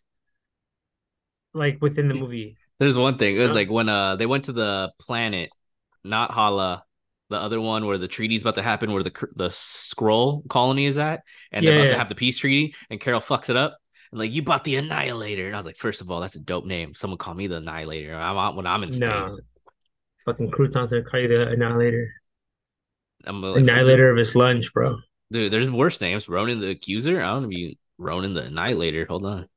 like within the movie. There's one thing. It was Uh, like when uh they went to the planet, not Hala, the other one where the treaty's about to happen, where the the scroll colony is at, and they're yeah, about to yeah, have the peace treaty, and Carol fucks it up. And like, you bought the Annihilator, and I was like, first of all, that's a dope name. Someone call me the Annihilator. I'm out when I'm in no, space. fucking croutons are call you the annihilator, I'm like, annihilator of his lunch, bro. dude, there's worse names. Ronan the Accuser. I don't want to be Ronan the Annihilator. Hold on.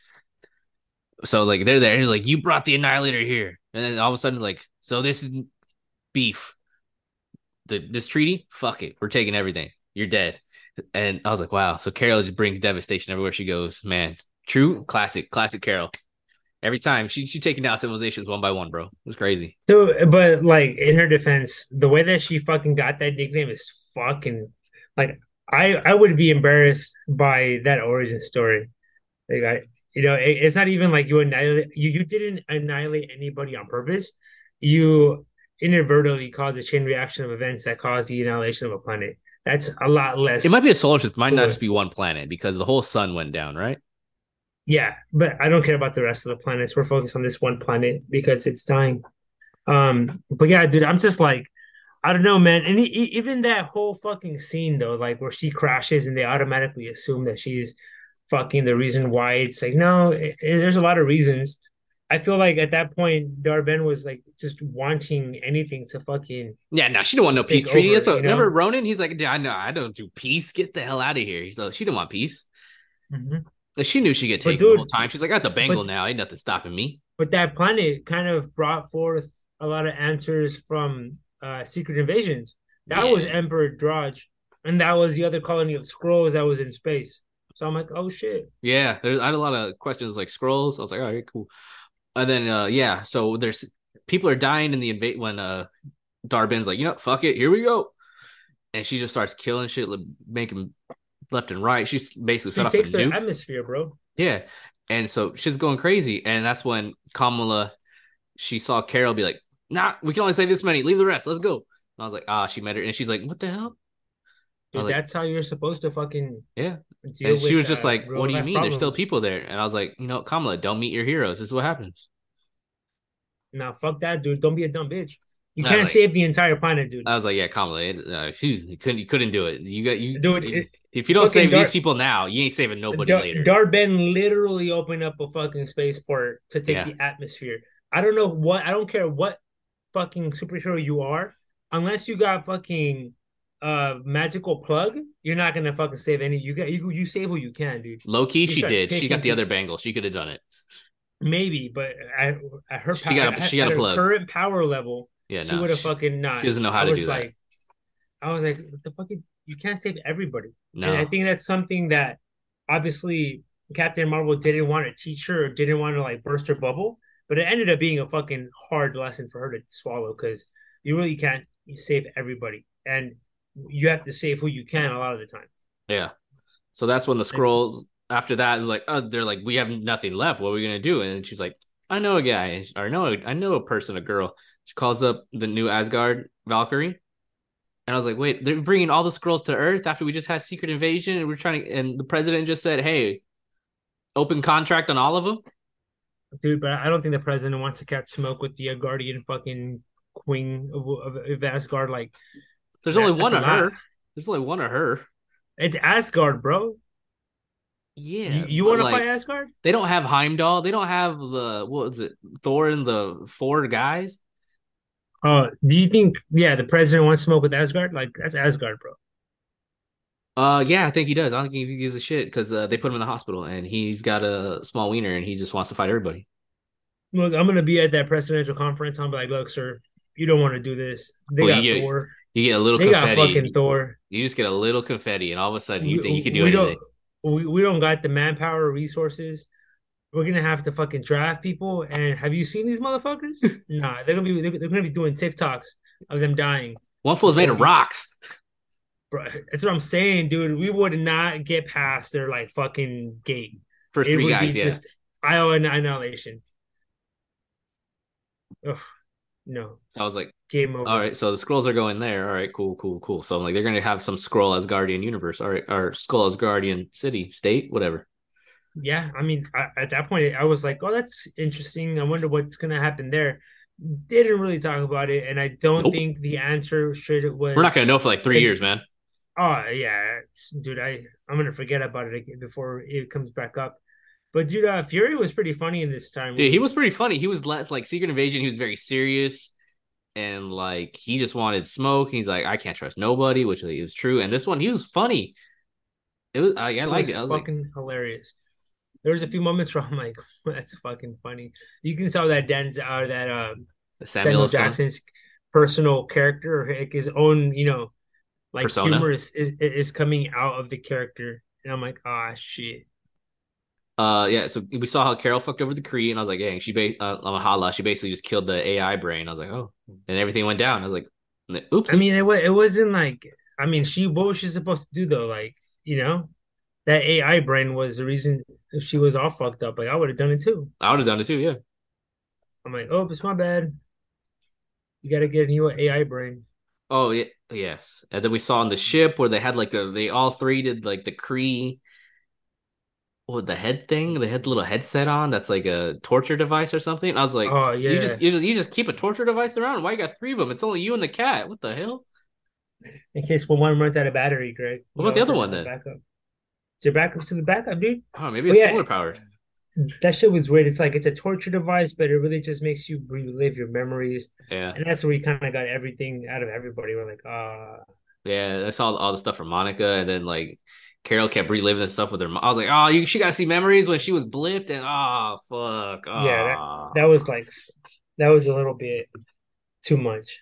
So like they're there. He's like, you brought the Annihilator here, and then all of a sudden, like, so this is beef. The, this treaty, fuck it, we're taking everything. You're dead. And I was like, wow. So Carol just brings devastation everywhere she goes. Man, true classic, classic Carol. Every time she she taking down civilizations one by one, bro. It was crazy. So, but like in her defense, the way that she fucking got that nickname is fucking like I I would be embarrassed by that origin story. Like I, you know, it, it's not even like you annihilate you you didn't annihilate anybody on purpose. You inadvertently caused a chain reaction of events that caused the annihilation of a planet. That's a lot It might less be a solar system, it might not cool. just be one planet because the whole sun went down, right? Yeah, but I don't care about the rest of the planets. We're focused on this one planet because it's dying. Um, but yeah, dude, I'm just like, I don't know, man. And e- e- even that whole fucking scene though, like where she crashes and they automatically assume that she's fucking the reason why. It's like, no, it, it- there's a lot of reasons. I feel like at that point, Darben was like just wanting anything to fucking Yeah, no, she didn't want no peace take treaty. That's over, what you remember know? Ronan? He's like, I know I don't do peace. Get the hell out of here. So she didn't want peace. Mhm. Like, she knew she'd get But taken the whole dude, time. She's like, I got the Bengal but now. Ain't nothing stopping me. but that planet kind of brought forth a lot of answers from uh Secret Invasions. That was Yeah. Emperor Draj, and that was the other colony of scrolls that was in space. So I'm like, oh shit. Yeah. There's I had a lot of questions like scrolls. I was like, all right, cool. And then uh yeah, so there's people are dying in the invade when uh Darben's like, you know, fuck it, here we go. And she just starts killing shit, like, making left and right. She's basically set She off a takes the nuke. atmosphere, bro. Yeah. And so she's going crazy. And that's when Kamala, she saw Carol be like, nah, we can only save this many. Leave the rest. Let's go. And I was like, ah, she met her. And she's like, what the hell? I was Dude, like, that's how you're supposed to fucking yeah. And deal she with was just uh, like, what real do you life mean? There's still problems. people there. And I was like, you know, Kamala, don't meet your heroes. This is what happens. Now, fuck that, dude. Don't be a dumb bitch. You And I was can't like, save the entire planet, dude. I was like, yeah, Kamala, uh, you couldn't, you couldn't do it. You got you. Dude, it, If you don't fucking save these Dar people now, you ain't saving nobody Dar later. Darben literally opened up a fucking spaceport to take Yeah, the atmosphere. I don't know what I don't care what fucking superhero you are, unless you got fucking uh magical plug, you're not gonna fucking save any. You got you you save who you can, dude. Low key, You she start did. She got picking the other people, bangle. She could have done it. maybe, but at, at her She power got a at, she got at a her plug. current power level, Yeah, she no, would have she, fucking she not. doesn't know how I to do was that. like, I was like, what the fucking you can't save everybody, and I No, think that's something that obviously Captain Marvel didn't want to teach her or didn't want to like burst her bubble, but it ended up being a fucking hard lesson for her to swallow because you really can't save everybody, and you have to save who you can a lot of the time. yeah. So that's when the Like, scrolls after that is like, oh, they're like, we have nothing left. What are we gonna do? And she's like, I know a guy, or no, I know a person, a girl. She calls up the new Asgard Valkyrie, and I was like, wait, they're bringing all the scrolls to Earth after we just had Secret Invasion, and we're trying to, and the president just said, hey, open contract on all of them. dude, but I don't think the president wants to catch smoke with the uh, Guardian fucking queen of, of, of Asgard. Like There's only that, that's one a of lot. her. There's only one of her. It's Asgard, bro. You Yeah, you but want to fight like Asgard? they don't have Heimdall. They don't have the what was it? Thor and the four guys. Oh, do you think? Yeah, the president wants smoke with Asgard. Like that's Asgard, bro. Uh, yeah, I think he does. I don't think he gives a shit because uh, they put him in the hospital and he's got a small wiener and he just wants to fight everybody. Look, I'm gonna be at that presidential conference. I'm like, look, sir, you don't want to do this. They Well, you got get Thor. you get a little They got fucking confetti. Thor. You just get a little confetti, and all of a sudden you We think you can do we don't anything. we, we don't got the manpower resources. We're gonna have to fucking draft people. And have you seen these motherfuckers? Nah, they're gonna be they're, they're gonna be doing TikToks of them dying One fool's made before of we. rocks. Bro, that's what I'm saying, dude. We would not get past their like fucking gate. First It three would guys, be yeah. just Iowa annihilation. Ugh, no, So I was like, game all over. right, so the scrolls are going there. All right, cool, cool, cool. So I'm like, they're gonna have some scroll as Guardian universe, all right, or skull as Guardian city, state, whatever. Yeah, I mean, I, at that point, I was like, "Oh, that's interesting. I wonder what's gonna happen there." Didn't really talk about it, and I don't Nope. think the answer should We're not was, gonna know for like three and years, man. oh yeah, dude, I I'm gonna forget about it again before it comes back up. But dude, uh, Fury was pretty funny in this time Yeah, he movie. was pretty funny. He was less like Secret Invasion. He was very serious and like he just wanted smoke. He's like, I can't trust nobody, which like, was true. And this one, he was funny. It was I, I It liked was it. I was like, fucking hilarious. There was a few moments where I'm like, "That's fucking funny." You can tell that Den's out uh, that uh, Samuel Samuel L. Cohen Jackson's personal character, like his own, you know, like persona. humor is, is is coming out of the character, and I'm like, ah, shit. Uh, yeah. So we saw how Carol fucked over the Kree, and I was like, dang, she ba- uh, on Hala, she basically just killed the A I brain. I was like, oh, and everything went down. I was like, I oopsie. mean, it was it wasn't like, I mean, she what was she supposed to do though? Like, you know, that A I brain was the reason she was all fucked up. Like, I would have done it too. I would have done it too. Yeah. I'm like, oh, it's my bad. You got to get a new A I brain. Oh yeah. Yes. And then we saw on the ship where they had like the they all three did like the Kree oh, the head thing. They had the little headset on. That's like a torture device or something. And I was like, Oh you just yeah, you just you just keep a torture device around. Why you got three of them? It's only you and the cat. What the hell? in case when one runs out of battery, Greg, What you about the always other have one a then? backup. It's your backup to the backup, dude. Oh, maybe But it's yeah, solar powered. that shit was weird. It's like it's a torture device, but it really just makes you relive your memories, Yeah. and that's where you kind of got everything out of everybody. We're like, ah, uh, Yeah. I saw all the stuff from Monica, and then like Carol kept reliving the stuff with her. I was like, oh, you she got to see memories when she was blipped, and oh fuck, yeah, that oh, that was like that was a little bit too much.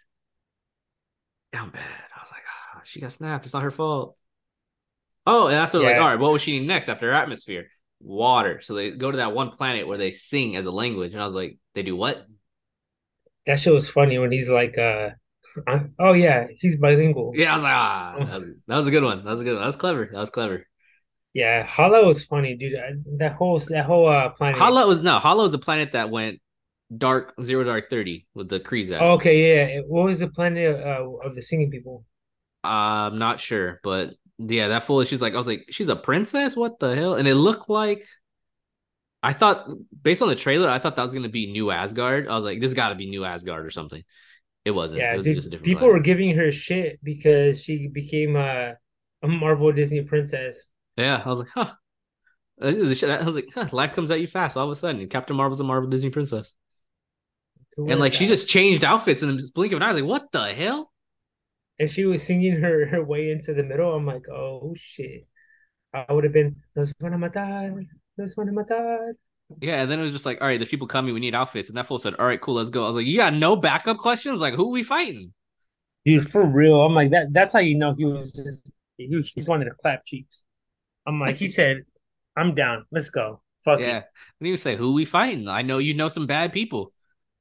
I'm bad. I was like, oh, she got snapped. It's not her fault. Oh, and that's what like, all Yeah, right, what was she need next after her atmosphere? Water. So they go to that one planet where they sing as a language, and I was like, they do what? that shit was funny when he's like, uh, uh, oh yeah, he's bilingual. Yeah, I was like, ah, Oh, that was that was a good one. That was a good one. That was clever. That was clever. yeah, Hala was funny, dude. Uh, That whole that whole uh planet. Hala was no Hala was a planet that went dark zero dark thirty with the Krees at it. Oh, okay, yeah. What was the planet uh, of the singing people? I'm not sure, but yeah, that fool. She's like, I was like, she's a princess. What the hell? And it looked like I thought, based on the trailer, I thought that was gonna be New Asgard. I was like, this got to be New Asgard or something. It wasn't. It Yeah, was just dude, a different people planet. were giving her shit because she became a, a Marvel Disney princess. Yeah, I was like, huh. I was like, huh, life comes at you fast all of a sudden. Captain Marvel's a Marvel Disney princess. Who would And have like she thought? just changed outfits in the blink of an eye. Like, what the hell? And she was singing her, her way into the middle. I'm like, oh shit. I would have been, Nos van a matar, nos van a matar. Yeah, and then it was just like, all right, there's people coming, we need outfits. And that fool said, all right, cool, let's go. I was like, you got no backup questions? Like, who are we fighting? Dude, for real. I'm like, that that's how you know he was just he, he just wanted to clap cheeks. I'm like, he said, I'm down. Let's go. Fuck Yeah. it. I didn't even say, who are we fighting? I know you know some bad people.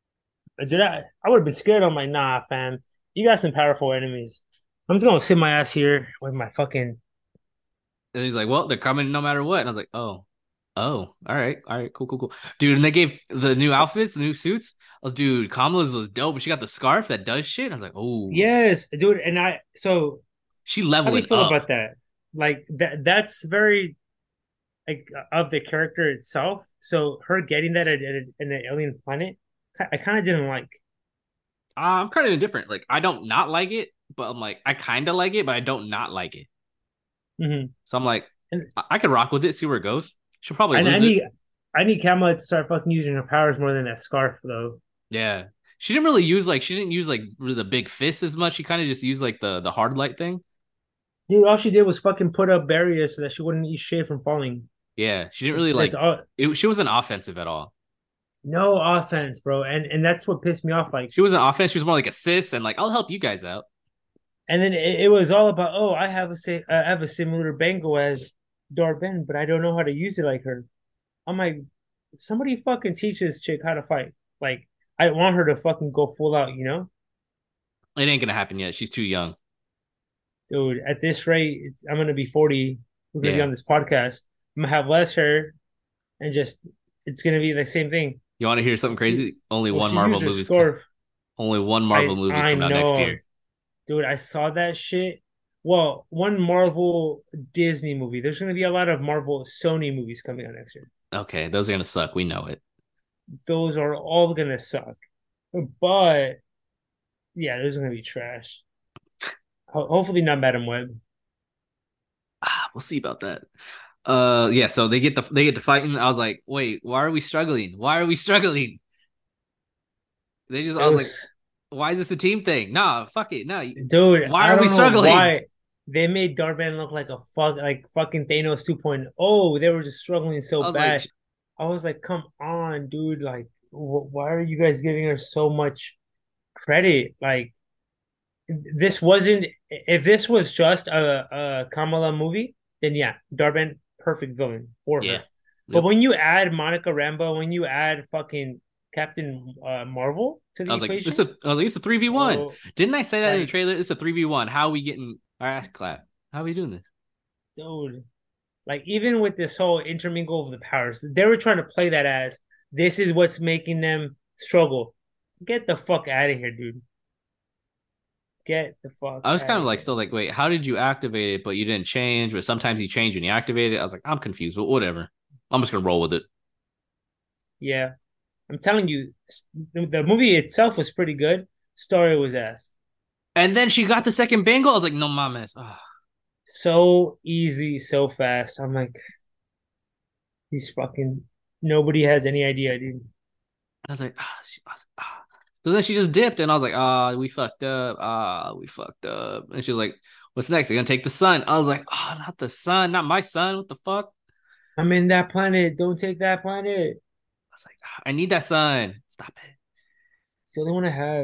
Did I I would have been scared. I'm like, nah, fam. You got some powerful enemies. I'm just gonna sit my ass here with my fucking And he's like, well, they're coming no matter what. And I was like, oh, oh, all right, all right, cool, cool, cool. Dude, and they gave the new outfits, the new suits. I was, dude, Kamala's was dope, but she got the scarf that does shit. I was like, oh, yes, dude. And I so she how do you leveling feel up. about that? Like that that's very like of the character itself. So her getting that at, at, at an alien planet, I kind of didn't like. Uh, I'm kind of indifferent. Like, I don't not like it, but I'm like, I kind of like it, but I don't not like it. Hmm. So I'm like, And I, I could rock with it, see where it goes. She'll probably I, I lose it. need I need Kamala to start fucking using her powers more than that scarf though. Yeah. She didn't really use like she didn't use like the big fist as much. She kind of just used like the the hard light thing. Dude, all she did was fucking put up barriers so that she wouldn't eat shit from falling. Yeah, she didn't really That's like all. it. She wasn't offensive at all. No offense, bro. And and that's what pissed me off. Like, She wasn't offense. She was more like assist and like I'll help you guys out. and then it, it was all about, oh, I have a si- I have a similar bango as Darben, but I don't know how to use it like her. I'm like, somebody fucking teach this chick how to fight. Like, I want her to fucking go full out, you know? It ain't gonna happen yet. She's too young. Dude, at this rate, it's, I'm gonna be forty. We're gonna be Yeah. on this podcast. I'm gonna have less hair, and just it's gonna be the same thing. You want to hear something She, crazy? Only well, one she Marvel used her movies. scarf. Only one Marvel I movie's I coming out next know, year. dude. I saw that shit. Well, one Marvel Disney movie. There's gonna be a lot of Marvel Sony movies coming out next year. Okay, those are gonna suck. We know it. Those are all gonna suck. But yeah, those are gonna be trash. Ho- hopefully not Madam Web. Ah, we'll see about that. Uh, yeah. So they get the they get to fighting. I was like, wait, why are we struggling? Why are we struggling? They just. It I was like, was, why is this a team thing? Nah, fuck it. Nah. dude. Why I are we don't know struggling? why they made Darban look like a fuck, like fucking Thanos 2.0. Oh, they were just struggling so I was like, bad. I was like, come on, dude. Like, wh- why are you guys giving her so much credit? Like, this wasn't. If this was just a, a Kamala movie, then yeah, Darban, perfect villain for yeah. her. But Yep. when you add Monica Rambeau, when you add fucking Captain uh, Marvel to I the was like, this is equation, a, I was like, it's a three v one. oh, Didn't I say that in the like, trailer? It's a three v one. How are we getting our ass clapped? How are we doing this? dude, like even with this whole intermingle of the powers, they were trying to play that as this is what's making them struggle. Get the fuck out of here, dude. Get the fuck I was out kind of of like here. still like, wait, how did you activate it, but you didn't change? But sometimes you change when you activate it. I was like, I'm confused, but whatever. I'm just gonna roll with it. Yeah, I'm telling you, the, the movie itself was pretty good. Story was ass. And then she got the second bingo. I was like, no mames. Oh. So easy, so fast. I'm like, these fucking nobody has any idea, dude. I was like, ah, she, I was like, ah. So then she just dipped, and I was like, ah, we fucked up. Ah, we fucked up. And she was like, what's next? They're gonna take the sun. I was like, oh, not the sun, not my son. What the fuck? I'm in that planet. Don't take that planet. I was like, ah, I need that sun. Stop it. It's the only one I have.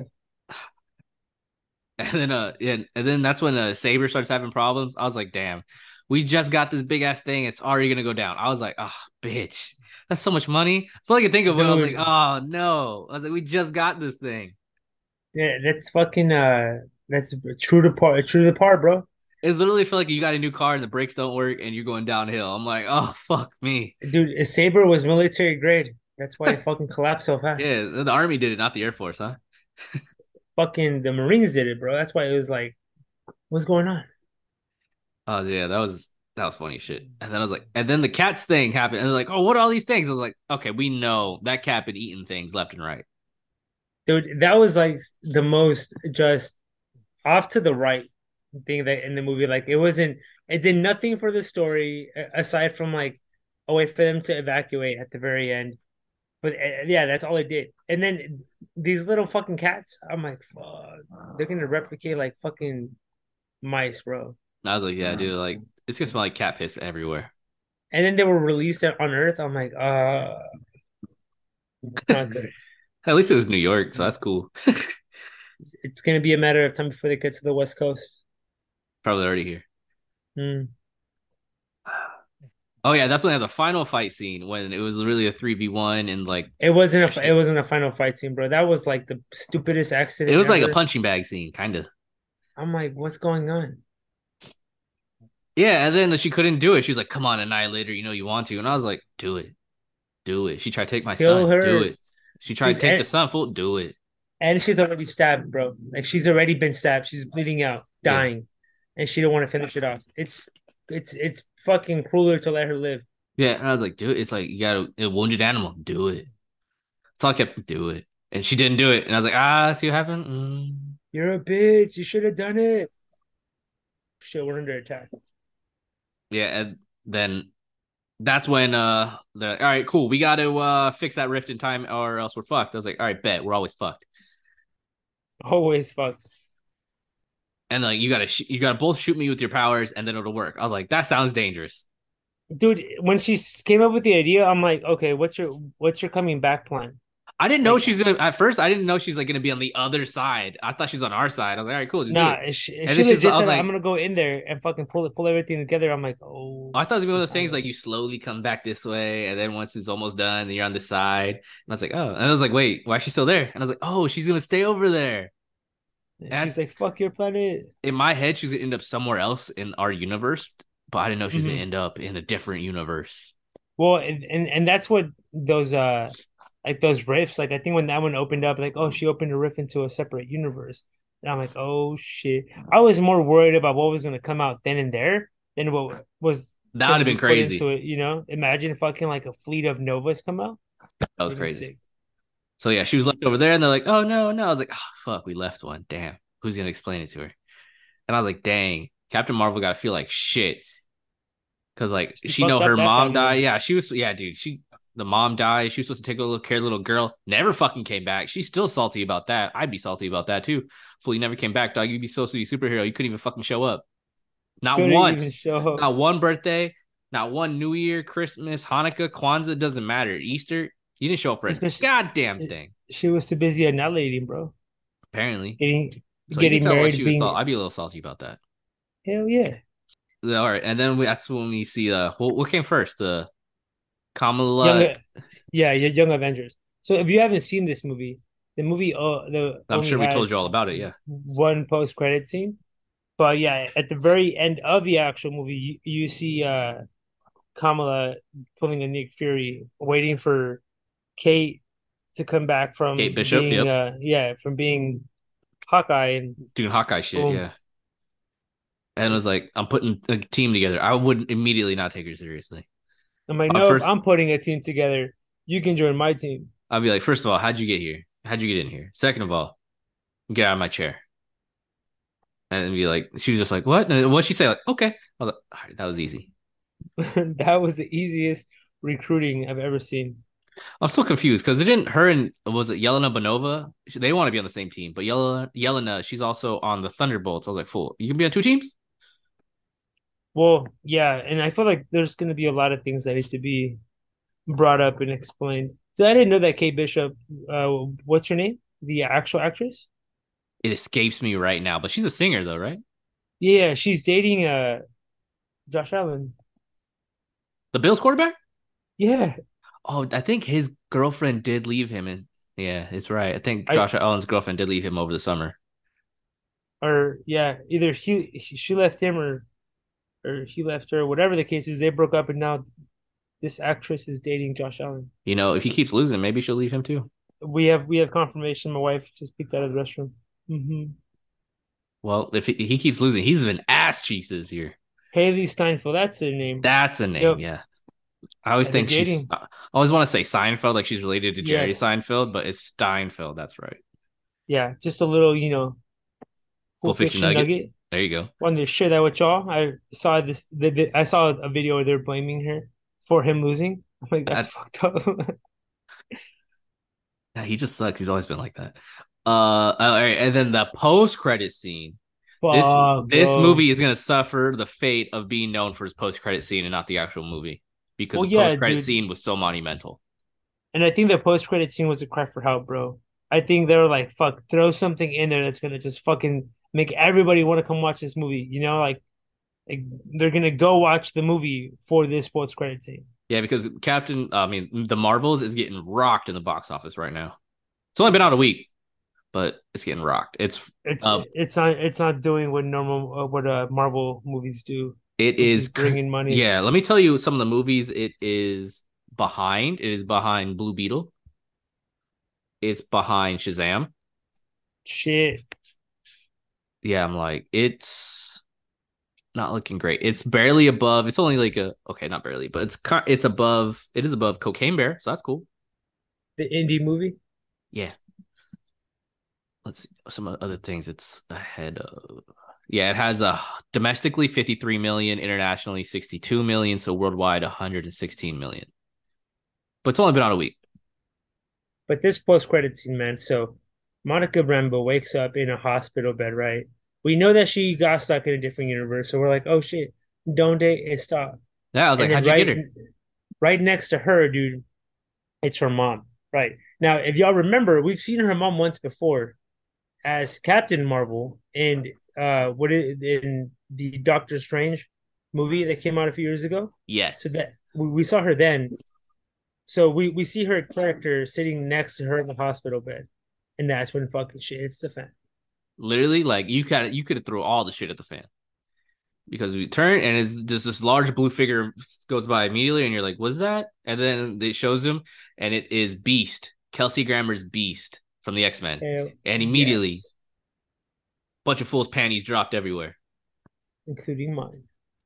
And then uh yeah, and then that's when uh Saber starts having problems. I was like, damn, we just got this big ass thing. It's already gonna go down. I was like, oh bitch. That's so much money. That's all I could think of when I was like, Dude, oh no. I was like, we just got this thing. yeah, that's fucking uh that's true to part true to the part, bro. It's literally feel like you got a new car and the brakes don't work and you're going downhill. I'm like, oh fuck me. Dude, Saber was military grade. That's why it fucking collapsed so fast. Yeah, the army did it, not the Air Force, huh? Fucking the Marines did it, bro. That's why it was like, what's going on? Oh yeah, that was that was funny shit. And then I was like, and then the cats thing happened, and they're like, oh, what are all these things? I was like, okay, we know that cat been eating things left and right. Dude, that was like the most just off to the right thing that in the movie. Like it wasn't it did nothing for the story aside from like a way for them to evacuate at the very end. But uh, yeah, that's all it did. And then these little fucking cats, I'm like, fuck, they're gonna replicate like fucking mice, bro. I was like, yeah, dude, like it's gonna smell like cat piss everywhere. And then they were released on Earth. I'm like, uh, it's not good. At least it was New York, so that's cool. It's, it's gonna be a matter of time before they get to the West Coast. Probably already here. Hmm. Oh yeah, that's when they had the final fight scene when it was really a three v one and like It wasn't a it shit. wasn't a final fight scene, bro. That was like the stupidest It accident was like a ever. punching bag scene, kind of. I'm like, what's going on? Yeah, and then she couldn't do it. She's like, "Come on, Annihilator, you know you want to." And I was like, "Do it, do it." She tried to take my Kill son, do her, it. She tried to dude. take the And, son, fool, do it. and she's already stabbed, bro. Like she's already been stabbed. She's bleeding out, Yeah, dying, and she don't want to finish it off. It's it's it's fucking crueler to let her live. yeah. And I was like, "Do it." It's like you got a, a wounded animal, do it. That's all I kept, do it. And she didn't do it, and I was like, "Ah, see what happened." Mm. You're a bitch. You should have done it. Shit, we're under attack. Yeah, and then that's when uh, the all right, cool, we got to uh fix that rift in time, or else we're fucked. I was like, "All right, bet, we're always fucked." Always fucked. And like you gotta sh- you gotta both shoot me with your powers, and then it'll work. I was like, that sounds dangerous. Dude, when she came up with the idea, I'm like, okay, what's your what's your coming back plan? I didn't know Like, she's gonna. At first, I didn't know she's like gonna be on the other side. I thought she's on our side. I was like, all right, cool, just do it. nah, she, And she then she's, legit I was said, I'm like, gonna go in there and fucking pull it, pull everything together. I'm like, oh, I thought it was one of she's those not things like ready. you slowly come back this way, and then once it's almost done, then you're on this side. And I was like, oh, and I was like, wait, why is she still there? And I was like, oh, she's gonna stay over there. And And she's like, fuck your planet. in my head, she's gonna end up somewhere else in our universe, but I didn't know she's gonna Hmm. end up in a different universe. Well, and, and and that's what those uh like those rifts. Like I think when that one opened up, like oh, she opened a rift into a separate universe, and I'm like, oh shit. I was more worried about what was gonna come out then and there than what was That would gonna have be been put into crazy. it. You know, imagine fucking like a fleet of Novas come out. That was Would have been crazy. sick. So yeah, she was left over there, and they're like, "Oh no, no!" I was like, "Oh fuck, we left one. Damn, who's gonna explain it to her?" And I was like, "Dang, Captain Marvel got to feel like shit because like She she fucked know up her that mom family. died. Yeah, she was. Yeah, dude, she the mom died. She was supposed to take a little care of the little girl. Never fucking came back. She's still salty about that. I'd be salty about that too. Fully never came back, dog. You'd be so sweet superhero. You couldn't even fucking show up. Not Couldn't even once. show up. Not one birthday. Not one New Year, Christmas, Hanukkah, Kwanzaa. Doesn't matter. Easter. You didn't show up for Just a because goddamn she, thing. she was too busy annihilating, bro. Apparently. Getting So you can getting tell why married, she was being salty. I'd be a little salty about that. hell yeah. All right, and then we, that's when we see uh, what, what came first? The Young, Kamala. yeah, Young Avengers. So if you haven't seen this movie, the movie uh, the I'm only sure we told you has all about it. Yeah, one post credit scene, but yeah, at the very end of the actual movie, you, you see uh Kamala pulling a Nick Fury, waiting for Kate to come back Kate from Bishop. being Yep, uh yeah from being Hawkeye, and doing Hawkeye shit. boom. Yeah, and it So was like I'm putting a team together. I would immediately not take her seriously. I'm like, Uh, nope, first, I'm putting a team together. You can join my team. I'll be like, first of all, how'd you get here? How'd you get in here? Second of all, get out of my chair. And be like, she was just like, what? And what she say? Like, okay. I was like, all right, that was easy. That was the easiest recruiting I've ever seen. I'm still confused because it didn't. Her and was it Yelena Bonova? They want to be on the same team, but Yelena, Yelena, she's also on the Thunderbolts. I was like, fool, you can be on two teams. Well, yeah, and I feel like there's going to be a lot of things that need to be brought up and explained. So I didn't know that Kate Bishop, uh, what's her name? The actual actress? It escapes me right now, but she's a singer though, right? Yeah, she's dating uh Josh Allen. The Bills quarterback. Yeah, Oh, I think his girlfriend did leave him, and yeah, it's right. I think I Josh Allen's girlfriend did leave him over the summer. or yeah, either he she left him or or he left her. Whatever the case is, they broke up, and now this actress is dating Josh Allen. You know, if he keeps losing, maybe she'll leave him too. We have we have confirmation. My wife just peeked out of the restroom. Hmm. Well, if he, he keeps losing, he's been ass cheeks this year. Haley Steinfeld, that's her name. That's the name. Yep, Yeah. I always yeah, they're think she's. dating. I always want to say Seinfeld, like she's related to Jerry Yes, Seinfeld, but it's Steinfeld. That's right. yeah, just a little, you know, full Full fiction fiction nugget. nugget. There you go. Wanted to share that with y'all. I saw this. The, the, I saw a video where they're blaming her for him losing. I'm like, that's That fucked up. Yeah, he just sucks. He's always been like that. Uh, all right, and then the post credit scene. This Fuck, this bro. movie is gonna suffer the fate of being known for his post credit scene and not the actual movie because Well, the yeah, post credit dude. scene was so monumental. And I think the post credit scene was a cry for help, bro. I think they were like, fuck, throw something in there that's gonna just fucking make everybody want to come watch this movie. You know, like like they're gonna go watch the movie for this post credit scene. Yeah, because Captain, I mean, the Marvels is getting rocked in the box office right now. It's only been out a Yeah. week, but it's getting rocked. It's It's uh, it's not it's not doing what normal uh, what uh Marvel movies do, it which is, is bringing money. yeah. Let me tell you some of the movies it is behind. It is behind Blue Beetle. It's behind Shazam. Shit. Yeah, I'm like, it's not looking great. It's barely above. It's only like a okay, not barely, but it's it's above. It is above Cocaine Bear, so that's cool. The indie movie. Yeah. Let's see some other things. It's ahead of. Yeah, it has a domestically fifty-three million, internationally sixty-two million, so worldwide one hundred sixteen million. But it's only been out a week. But this post credit scene, man. So Monica Rambeau wakes up in a hospital bed, right? We know that she got stuck in a different universe, so we're like, oh shit, don't they it stop. Yeah, I was And like, then how'd you get right her? right next to her, dude, it's her mom. Right. Now, if y'all remember, we've seen her mom once before as Captain Marvel and uh what is in the Doctor Strange movie that came out a few years ago. So Yes. that we, we saw her then. So we we see her character sitting next to her in the hospital bed, and that's when fucking shit hits the fan. Literally, like you could you could have thrown all the shit at the fan because we turn and it's just this large blue figure goes by immediately, and you're like, "What's that?" And then it shows him, and it is Beast, Kelsey Grammer's Beast from the X Men, Hell and immediately, yes, bunch of fools' panties dropped everywhere. including mine.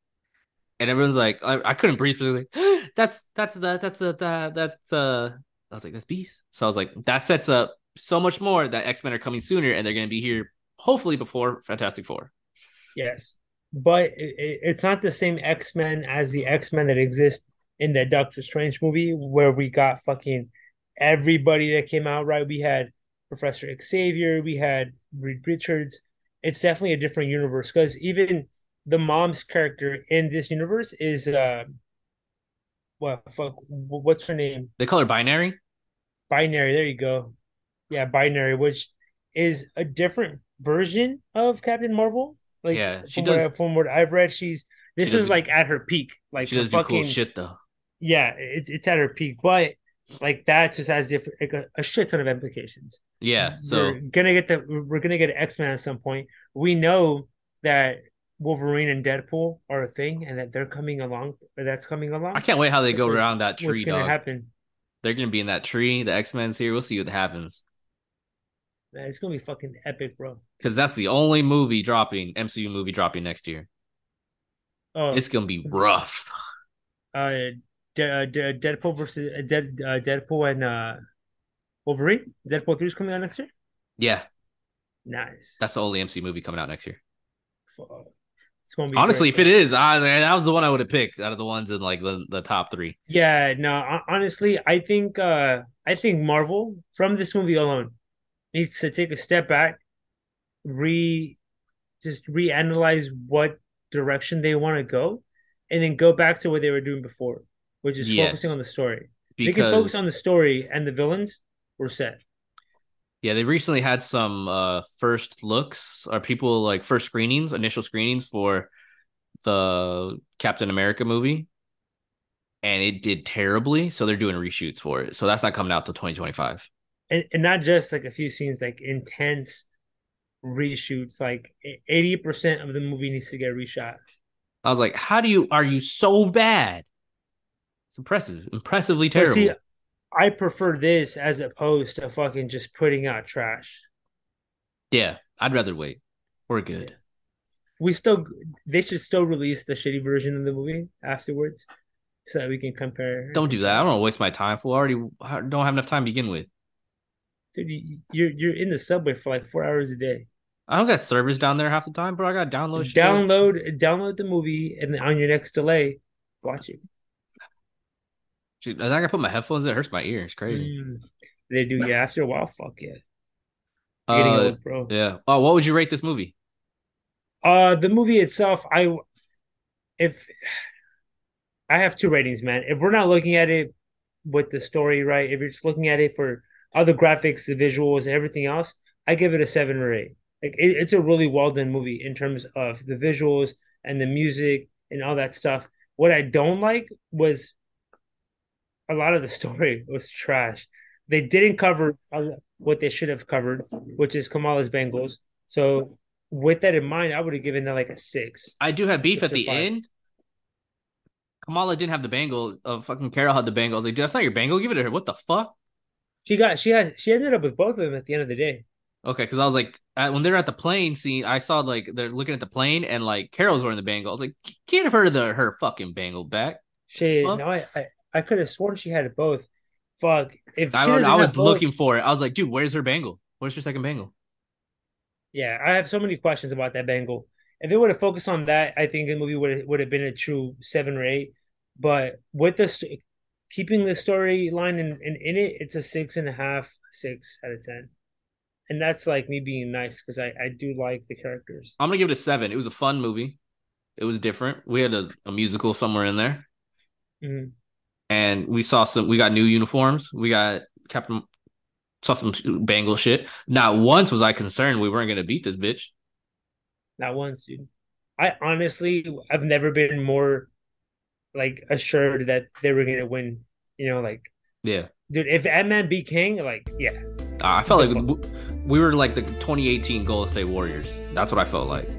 And everyone's like, I, I couldn't breathe. Like, that's that's the that's the that's uh I was like, that's Beast. So I was like, that sets up so much more that X Men are coming sooner, and they're going to be here hopefully before Fantastic Four. Yes, but it, it, it's not the same X Men as the X Men that exist in the Doctor Strange movie, where we got fucking everybody that came out. Right, we had Professor Xavier, we had Reed Richards. It's definitely a different universe because even the mom's character in this universe is uh, what fuck? What's her name? They call her binary. Binary. There you go. Yeah, Binary, which is a different version of Captain Marvel. Like Yeah, she from what I, does. from what I've read, she's She this does. is like at her peak. Like She her does do cool fucking shit though. yeah, it's it's at her peak. But like that just has different like a, a shit ton of implications. Yeah. We're So gonna get the we're gonna get X Men at some point. We know that Wolverine and Deadpool are a thing, and that they're coming along. Or that's coming I along. can't wait how they Which go like around that what's tree, gonna dog. happen? They're gonna be in that tree. The X Men's here. We'll see what happens Man, it's gonna be fucking epic, bro. because that's the only movie dropping M C U movie dropping next year. Oh, It's gonna be rough. uh, De- uh, De- Deadpool versus uh, Dead uh, Deadpool and uh, Wolverine. Deadpool three is coming out next year. Yeah, Nice. that's the only M C U movie coming out next year. Fuck. It's gonna be Honestly, great, if it bro. is, I that was the one I would have picked out of the ones in like the, the top three. Yeah, no, hon- honestly, I think uh, I think Marvel from this movie alone needs to take a step back, re just reanalyze what direction they want to go, and then go back to what they were doing before, which is focusing on Yes, the story. They can focus on because the story and the villains. We're set. yeah, they recently had some uh first looks or people like first screenings, initial screenings for the Captain America movie, and it did terribly. So they're doing reshoots for it. So that's not coming out till twenty twenty-five. And, and not just like a few scenes, like intense reshoots. Like eighty percent of the movie needs to get reshot. I was like, how do you are you so bad? It's impressive, impressively But see, terrible. I prefer this as opposed to fucking just putting out trash. Yeah, I'd rather wait. We're Yeah. good. We still, they should still release the shitty version of the movie afterwards so that we can compare and Don't do that. I don't want contrast. to waste my time. For already don't have enough time to begin with. Dude, you- you're you're in the subway for like four hours a day. I don't got servers down there half the time, bro. I got to download shit. Download download the movie and then on your next delay, watch it. Dude, I gotta put my headphones in. It hurts my ears. It's crazy. Mm, they do, yeah. After a while, fuck yeah. You're getting Uh, old, bro. yeah. Oh, what would you rate this movie? Uh, the movie itself, I if I have two ratings, man. If we're not looking at it with the story, right? If you're just looking at it for other graphics, the visuals, and everything else, I give it a seven or eight. Like it, it's a really well done movie in terms of the visuals and the music and all that stuff. What I don't like was a lot of the story was trash. They didn't cover what they should have covered, which is Kamala's Bengals. So with that in mind, I would have given that like a six, I do have beef six at or the five. end. Kamala didn't have the bangle. Uh, fucking Carol had the bangle. I was like, dude, that's not your bangle. Give it to her. What the fuck? She got she had she ended up with both of them at the end of the day. Okay, because I was like, at, when they were at the plane scene, I saw like they're looking at the plane and like Carol's wearing the bangle. I was like, get her the her fucking bangle back. She Fuck. no, I I, I could have sworn she had it both. Fuck, if I she I doesn't have was both, looking for it. I was like, dude, where's her bangle? Where's her second bangle? yeah, I have so many questions about that Bengal. If they would have focused on that, I think the movie would would have been a true seven or eight. But with the st- keeping the storyline in, in in it, it's a six and a half, six out of ten, and that's like me being nice because I I do like the characters. I'm gonna give it a seven. It was a fun movie. It was different. We had a, a musical somewhere in there, Mhm. and we saw some. We got new uniforms. We got Captain. Saw some bangle shit. Not once was I concerned we weren't gonna beat this bitch. Not once, dude. I honestly, I've never been more like assured that they were gonna win. You know, like, Yeah, dude, if Ant Man beat King, like, yeah, uh, I what felt the like fuck? we were like the twenty eighteen Golden State Warriors. That's what I felt like.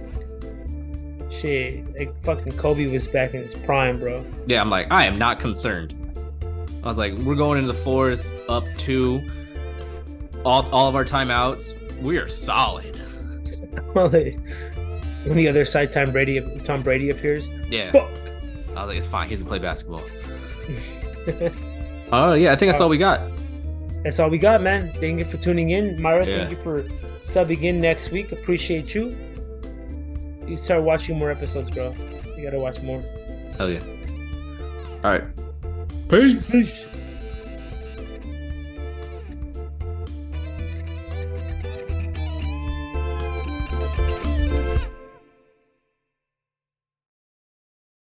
Shit, like fucking Kobe was back in his prime, bro. Yeah, I'm like, I am not concerned. I was like, we're going into the fourth, up two, all all of our timeouts. We are solid. Well, like, on the other side, Tom Brady, Tom Brady appears. Yeah, Fuck. I was like, it's fine. He doesn't play basketball. Oh yeah, I think that's all we got. That's all we got, man. Thank you for tuning in, Myra. Yeah. Thank you for subbing in next week. Appreciate you. You start watching more episodes, bro. You gotta watch more. Hell yeah. All right. Peace. Peace.